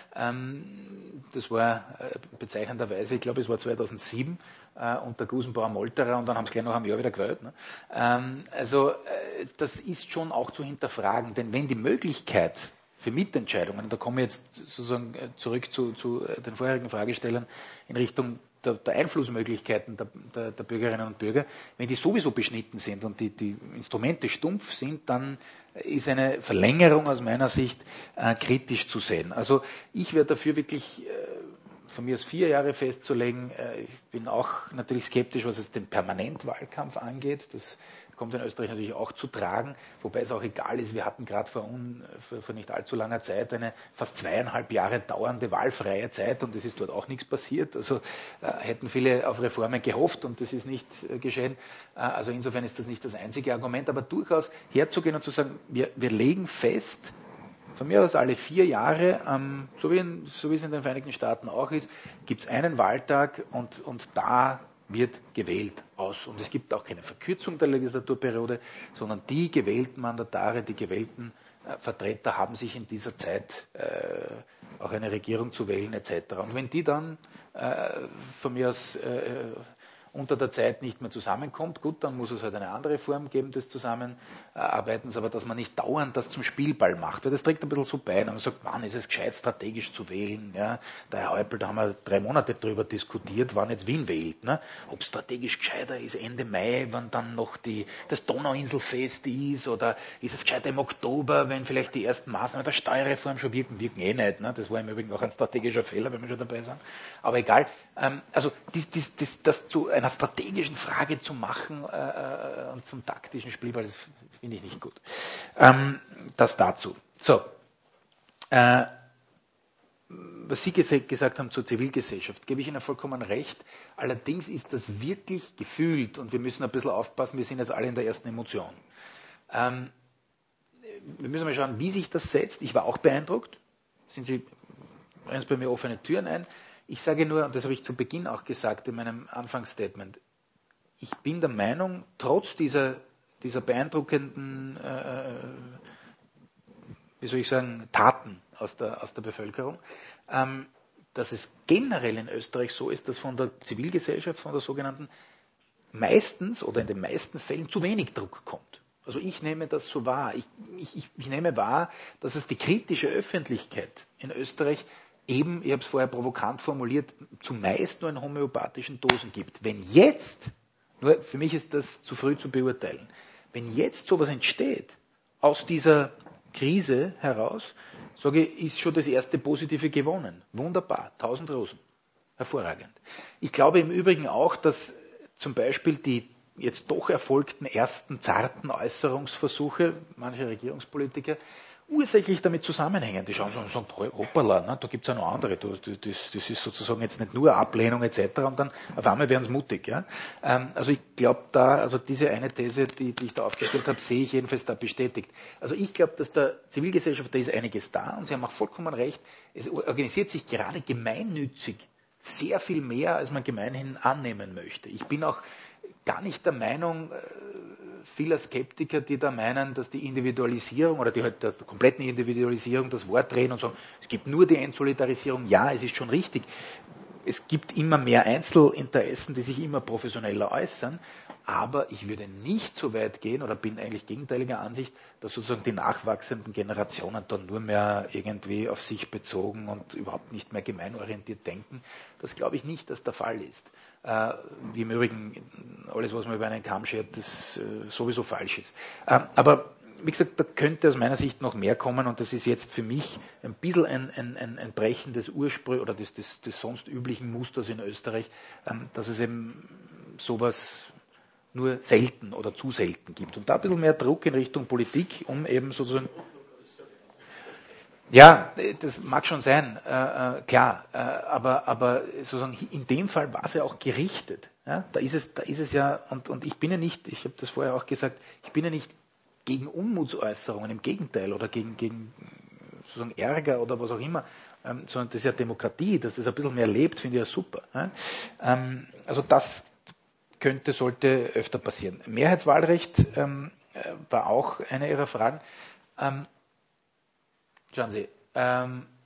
Das war bezeichnenderweise, ich glaube, es war 2007 unter Gusenbauer-Molterer, und dann haben sie gleich noch ein Jahr wieder gewählt. Ne? Also das ist schon auch zu hinterfragen, denn wenn die Möglichkeit für Mitentscheidungen, da komme ich jetzt sozusagen zurück zu den vorherigen Fragestellern in Richtung der Einflussmöglichkeiten der Bürgerinnen und Bürger, wenn die sowieso beschnitten sind und die Instrumente stumpf sind, dann ist eine Verlängerung aus meiner Sicht kritisch zu sehen. Also ich wäre dafür wirklich von mir aus 4 Jahre festzulegen. Ich bin auch natürlich skeptisch, was es den Permanentwahlkampf angeht. Das kommt in Österreich natürlich auch zu tragen, wobei es auch egal ist, wir hatten gerade vor nicht allzu langer Zeit eine fast 2,5 Jahre dauernde wahlfreie Zeit, und es ist dort auch nichts passiert. Also hätten viele auf Reformen gehofft, und das ist nicht geschehen. Also insofern ist das nicht das einzige Argument, aber durchaus herzugehen und zu sagen, wir legen fest, von mir aus alle 4 Jahre, so wie es in den Vereinigten Staaten auch ist, gibt es einen Wahltag, und da wird gewählt aus. Und es gibt auch keine Verkürzung der Legislaturperiode, sondern die gewählten Mandatare, die gewählten Vertreter haben sich in dieser Zeit auch eine Regierung zu wählen etc. Und wenn die dann von mir aus unter der Zeit nicht mehr zusammenkommt, gut, dann muss es halt eine andere Form geben des Zusammenarbeitens, aber dass man nicht dauernd das zum Spielball macht, weil das trägt ein bisschen so bei. Und man sagt, wann ist es gescheit, strategisch zu wählen? Ja, der Herr Häupl, da haben wir 3 Monate drüber diskutiert, wann jetzt Wien wählt. Ne? Ob strategisch gescheiter ist Ende Mai, wann dann noch das Donauinselfest ist, oder ist es gescheiter im Oktober, wenn vielleicht die ersten Maßnahmen der Steuerreform schon wirken eh nicht. Ne? Das war im Übrigen auch ein strategischer Fehler, wenn wir schon dabei sind. Aber egal. Also das zu einer strategischen Frage zu machen und zum taktischen Spielball, das finde ich nicht gut. Das dazu. So, was Sie gesagt haben zur Zivilgesellschaft, gebe ich Ihnen vollkommen recht. Allerdings ist das wirklich gefühlt, und wir müssen ein bisschen aufpassen, wir sind jetzt alle in der ersten Emotion. Wir müssen mal schauen, wie sich das setzt. Ich war auch beeindruckt. Rennen Sie bei mir offene Türen ein. Ich sage nur, und das habe ich zu Beginn auch gesagt in meinem Anfangsstatement, ich bin der Meinung, trotz dieser beeindruckenden, Taten aus der Bevölkerung, dass es generell in Österreich so ist, dass von der Zivilgesellschaft, von der sogenannten, meistens oder in den meisten Fällen zu wenig Druck kommt. Also ich nehme das so wahr. Ich nehme wahr, dass es die kritische Öffentlichkeit in Österreich eben, ich habe es vorher provokant formuliert, zumeist nur in homöopathischen Dosen gibt. Wenn jetzt, nur für mich ist das zu früh zu beurteilen, wenn jetzt sowas entsteht, aus dieser Krise heraus, sage ich, ist schon das erste Positive gewonnen. Wunderbar, 1000 Rosen. Hervorragend. Ich glaube im Übrigen auch, dass zum Beispiel die jetzt doch erfolgten ersten zarten Äußerungsversuche mancher Regierungspolitiker ursächlich damit zusammenhängen. Die schauen so und sagen, hoppala, ne, da gibt es ja noch andere, das ist sozusagen jetzt nicht nur Ablehnung etc. Und dann auf einmal werden sie mutig. Ja? Also ich glaube also diese eine These, die ich da aufgestellt habe, sehe ich jedenfalls da bestätigt. Also ich glaube, dass der Zivilgesellschaft, da ist einiges da, und Sie haben auch vollkommen recht, es organisiert sich gerade gemeinnützig sehr viel mehr, als man gemeinhin annehmen möchte. Ich bin auch gar nicht der Meinung, vieler Skeptiker, die da meinen, dass die Individualisierung oder die halt der kompletten Individualisierung das Wort drehen und sagen, es gibt nur die Entsolidarisierung. Ja, es ist schon richtig. Es gibt immer mehr Einzelinteressen, die sich immer professioneller äußern, aber ich würde nicht so weit gehen oder bin eigentlich gegenteiliger Ansicht, dass sozusagen die nachwachsenden Generationen dann nur mehr irgendwie auf sich bezogen und überhaupt nicht mehr gemeinorientiert denken. Das glaube ich nicht, dass der Fall ist. Wie im Übrigen alles, was man über einen Kamm schert, das sowieso falsch ist. Aber wie gesagt, da könnte aus meiner Sicht noch mehr kommen und das ist jetzt für mich ein bisschen ein Brechen des oder des sonst üblichen Musters in Österreich, dass es eben sowas nur selten oder zu selten gibt. Und da ein bisschen mehr Druck in Richtung Politik, um eben sozusagen... Ja, das mag schon sein, klar, aber sozusagen in dem Fall war es ja auch gerichtet. Ja? Da ist es ja, und ich bin ja nicht, ich habe das vorher auch gesagt, ich bin ja nicht gegen Unmutsäußerungen, im Gegenteil, oder gegen sozusagen Ärger oder was auch immer, sondern das ist ja Demokratie, dass das ein bisschen mehr lebt, finde ich ja super. Ja? Also das sollte öfter passieren. Mehrheitswahlrecht war auch eine Ihrer Fragen. Schauen Sie, da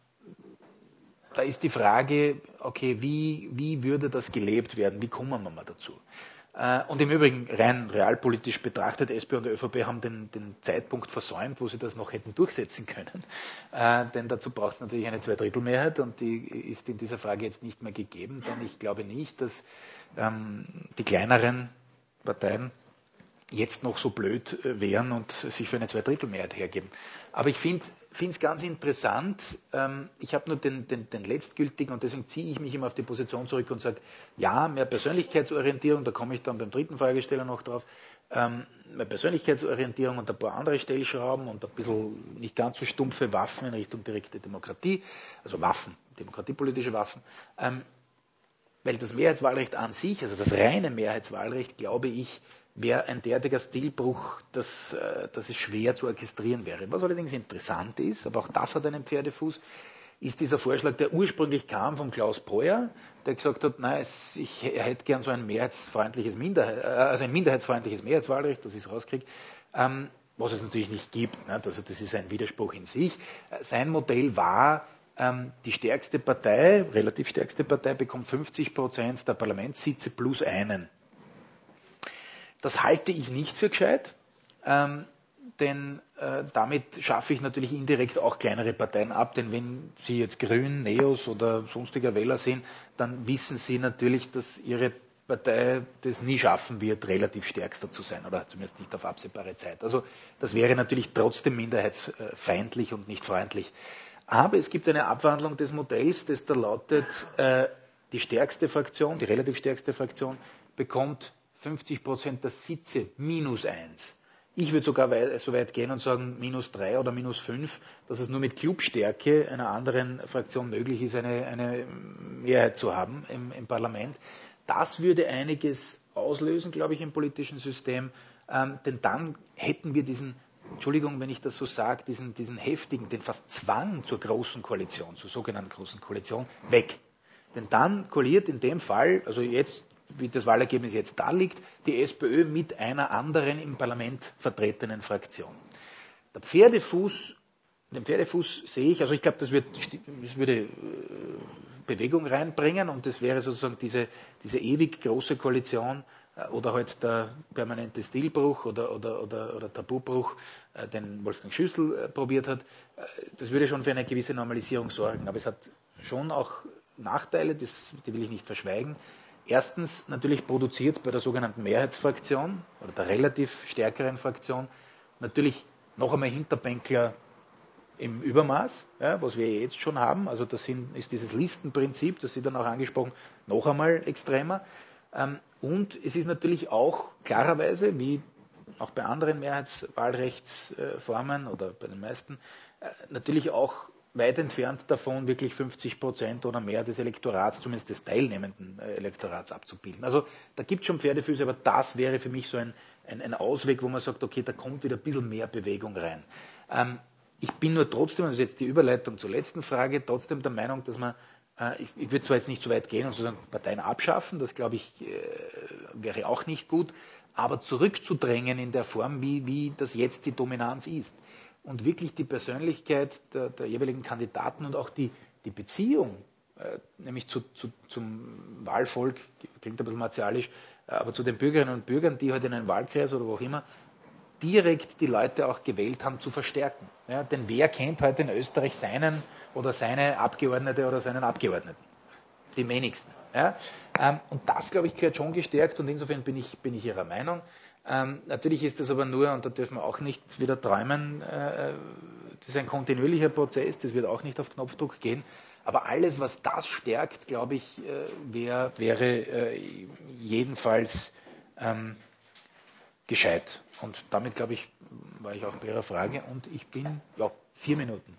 ist die Frage, okay, wie würde das gelebt werden? Wie kommen wir mal dazu? Und im Übrigen, rein realpolitisch betrachtet, SP und ÖVP haben den Zeitpunkt versäumt, wo sie das noch hätten durchsetzen können. Denn dazu braucht es natürlich eine Zweidrittelmehrheit und die ist in dieser Frage jetzt nicht mehr gegeben, denn ich glaube nicht, dass die kleineren Parteien jetzt noch so blöd wären und sich für eine Zweidrittelmehrheit hergeben. Aber ich finde es ganz interessant, ich habe nur den letztgültigen und deswegen ziehe ich mich immer auf die Position zurück und sage, ja, mehr Persönlichkeitsorientierung, da komme ich dann beim dritten Fragesteller noch drauf, mehr Persönlichkeitsorientierung und ein paar andere Stellschrauben und ein bisschen nicht ganz so stumpfe Waffen in Richtung direkte Demokratie, also Waffen, demokratiepolitische Waffen, weil das Mehrheitswahlrecht an sich, also das reine Mehrheitswahlrecht, glaube ich, wäre ein derartiger Stilbruch, dass es schwer zu orchestrieren wäre. Was allerdings interessant ist, aber auch das hat einen Pferdefuß, ist dieser Vorschlag, der ursprünglich kam von Klaus Breuer, der gesagt hat, er hätte gern so ein minderheitsfreundliches Mehrheitswahlrecht, das ich es rauskriege, was es natürlich nicht gibt. Nicht? Also das ist ein Widerspruch in sich. Sein Modell war, die stärkste Partei, relativ stärkste Partei, bekommt 50% der Parlamentssitze plus einen. Das halte ich nicht für gescheit, denn damit schaffe ich natürlich indirekt auch kleinere Parteien ab, denn wenn Sie jetzt Grün, Neos oder sonstiger Wähler sind, dann wissen Sie natürlich, dass Ihre Partei das nie schaffen wird, relativ stärkster zu sein oder zumindest nicht auf absehbare Zeit. Also das wäre natürlich trotzdem minderheitsfeindlich und nicht freundlich. Aber es gibt eine Abwandlung des Modells, das da lautet, die stärkste Fraktion, die relativ stärkste Fraktion, bekommt 50% der Sitze -1. Ich würde sogar so weit gehen und sagen -3 oder -5, dass es nur mit Clubstärke einer anderen Fraktion möglich ist, eine Mehrheit zu haben im Parlament. Das würde einiges auslösen, glaube ich, im politischen System, denn dann hätten wir diesen, Entschuldigung, wenn ich das so sage, diesen heftigen, den fast Zwang zur großen Koalition, zur sogenannten großen Koalition, weg. Denn dann koaliert in dem Fall, also jetzt, wie das Wahlergebnis jetzt da liegt, die SPÖ mit einer anderen im Parlament vertretenen Fraktion. Den Pferdefuß sehe ich, also ich glaube, das würde Bewegung reinbringen und das wäre sozusagen diese ewig große Koalition oder halt der permanente Stilbruch oder Tabubruch, den Wolfgang Schüssel probiert hat. Das würde schon für eine gewisse Normalisierung sorgen, aber es hat schon auch Nachteile, die will ich nicht verschweigen. Erstens, natürlich produziert es bei der sogenannten Mehrheitsfraktion oder der relativ stärkeren Fraktion natürlich noch einmal Hinterbänkler im Übermaß, ja, was wir jetzt schon haben. Also das ist dieses Listenprinzip, das Sie dann auch angesprochen, noch einmal extremer. Und es ist natürlich auch klarerweise, wie auch bei anderen Mehrheitswahlrechtsformen oder bei den meisten, natürlich auch weit entfernt davon, wirklich 50% oder mehr des Elektorats, zumindest des teilnehmenden Elektorats abzubilden. Also da gibt es schon Pferdefüße, aber das wäre für mich so ein Ausweg, wo man sagt, okay, da kommt wieder ein bisschen mehr Bewegung rein. Ich bin nur trotzdem, das ist jetzt die Überleitung zur letzten Frage, trotzdem der Meinung, dass man Ich würde zwar jetzt nicht so weit gehen und sozusagen Parteien abschaffen, das glaube ich wäre auch nicht gut, aber zurückzudrängen in der Form, wie das jetzt die Dominanz ist. Und wirklich die Persönlichkeit der jeweiligen Kandidaten und auch die Beziehung, nämlich zum Wahlvolk, klingt ein bisschen martialisch, aber zu den Bürgerinnen und Bürgern, die halt in einem Wahlkreis oder wo auch immer direkt die Leute auch gewählt haben, zu verstärken. Ja, denn wer kennt heute in Österreich seinen oder seine Abgeordnete oder seinen Abgeordneten? Die wenigsten. Ja? Und das, glaube ich, gehört schon gestärkt und insofern bin ich Ihrer Meinung. Natürlich ist das aber nur, und da dürfen wir auch nicht wieder träumen, das ist ein kontinuierlicher Prozess, das wird auch nicht auf Knopfdruck gehen. Aber alles, was das stärkt, glaube ich, wäre jedenfalls gescheit. Und damit, glaube ich, war ich auch bei Ihrer Frage. Und ich bin, 4 Minuten.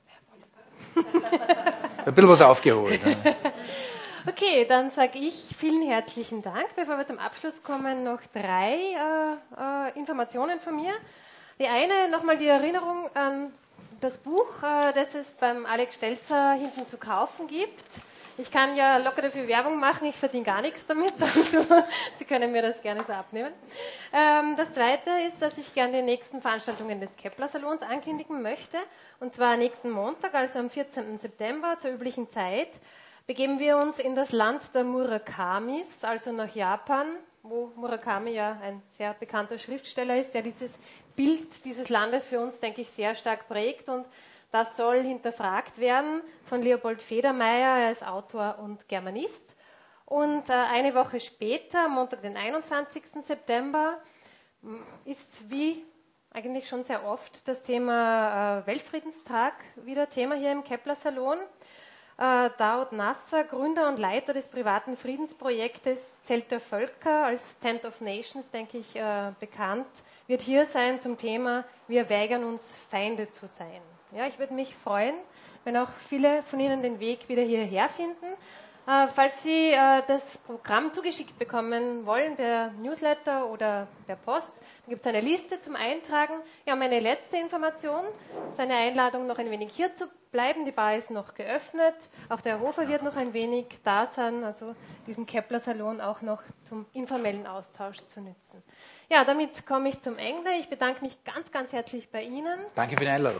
Ein bisschen was aufgeholt. Okay, dann sage ich vielen herzlichen Dank. Bevor wir zum Abschluss kommen, noch 3 Informationen von mir. Die eine, nochmal die Erinnerung an das Buch, das es beim Alex Stelzer hinten zu kaufen gibt. Ich kann ja locker dafür Werbung machen, ich verdiene gar nichts damit, also Sie können mir das gerne so abnehmen. Das Zweite ist, dass ich gerne die nächsten Veranstaltungen des Kepler-Salons ankündigen möchte. Und zwar nächsten Montag, also am 14. September zur üblichen Zeit, begeben wir uns in das Land der Murakamis, also nach Japan, wo Murakami ja ein sehr bekannter Schriftsteller ist, der dieses Bild dieses Landes für uns, denke ich, sehr stark prägt. Und das soll hinterfragt werden von Leopold Federmeier, er ist Autor und Germanist. Und eine Woche später, Montag, den 21. September, ist wie eigentlich schon sehr oft das Thema Weltfriedenstag wieder Thema hier im Kepler-Salon. Daoud Nasser, Gründer und Leiter des privaten Friedensprojektes Zelt der Völker, als Tent of Nations, denke ich, bekannt, wird hier sein zum Thema Wir weigern uns, Feinde zu sein. Ja, ich würde mich freuen, wenn auch viele von Ihnen den Weg wieder hierher finden. Falls Sie das Programm zugeschickt bekommen wollen, per Newsletter oder per Post, dann gibt es eine Liste zum Eintragen. Ja, meine letzte Information ist eine Einladung, noch ein wenig hier zu bleiben. Die Bar ist noch geöffnet. Auch der Herr Hofer wird noch ein wenig da sein, also diesen Kepler-Salon auch noch zum informellen Austausch zu nützen. Ja, damit komme ich zum Ende. Ich bedanke mich ganz, ganz herzlich bei Ihnen. Danke für die Einladung.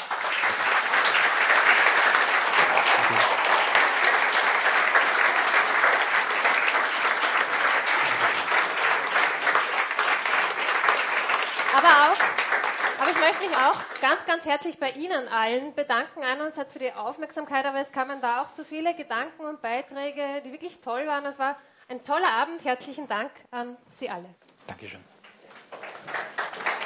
Aber ich möchte mich auch ganz, ganz herzlich bei Ihnen allen bedanken. Einerseits für die Aufmerksamkeit, aber es kamen da auch so viele Gedanken und Beiträge, die wirklich toll waren. Es war ein toller Abend. Herzlichen Dank an Sie alle. Dankeschön.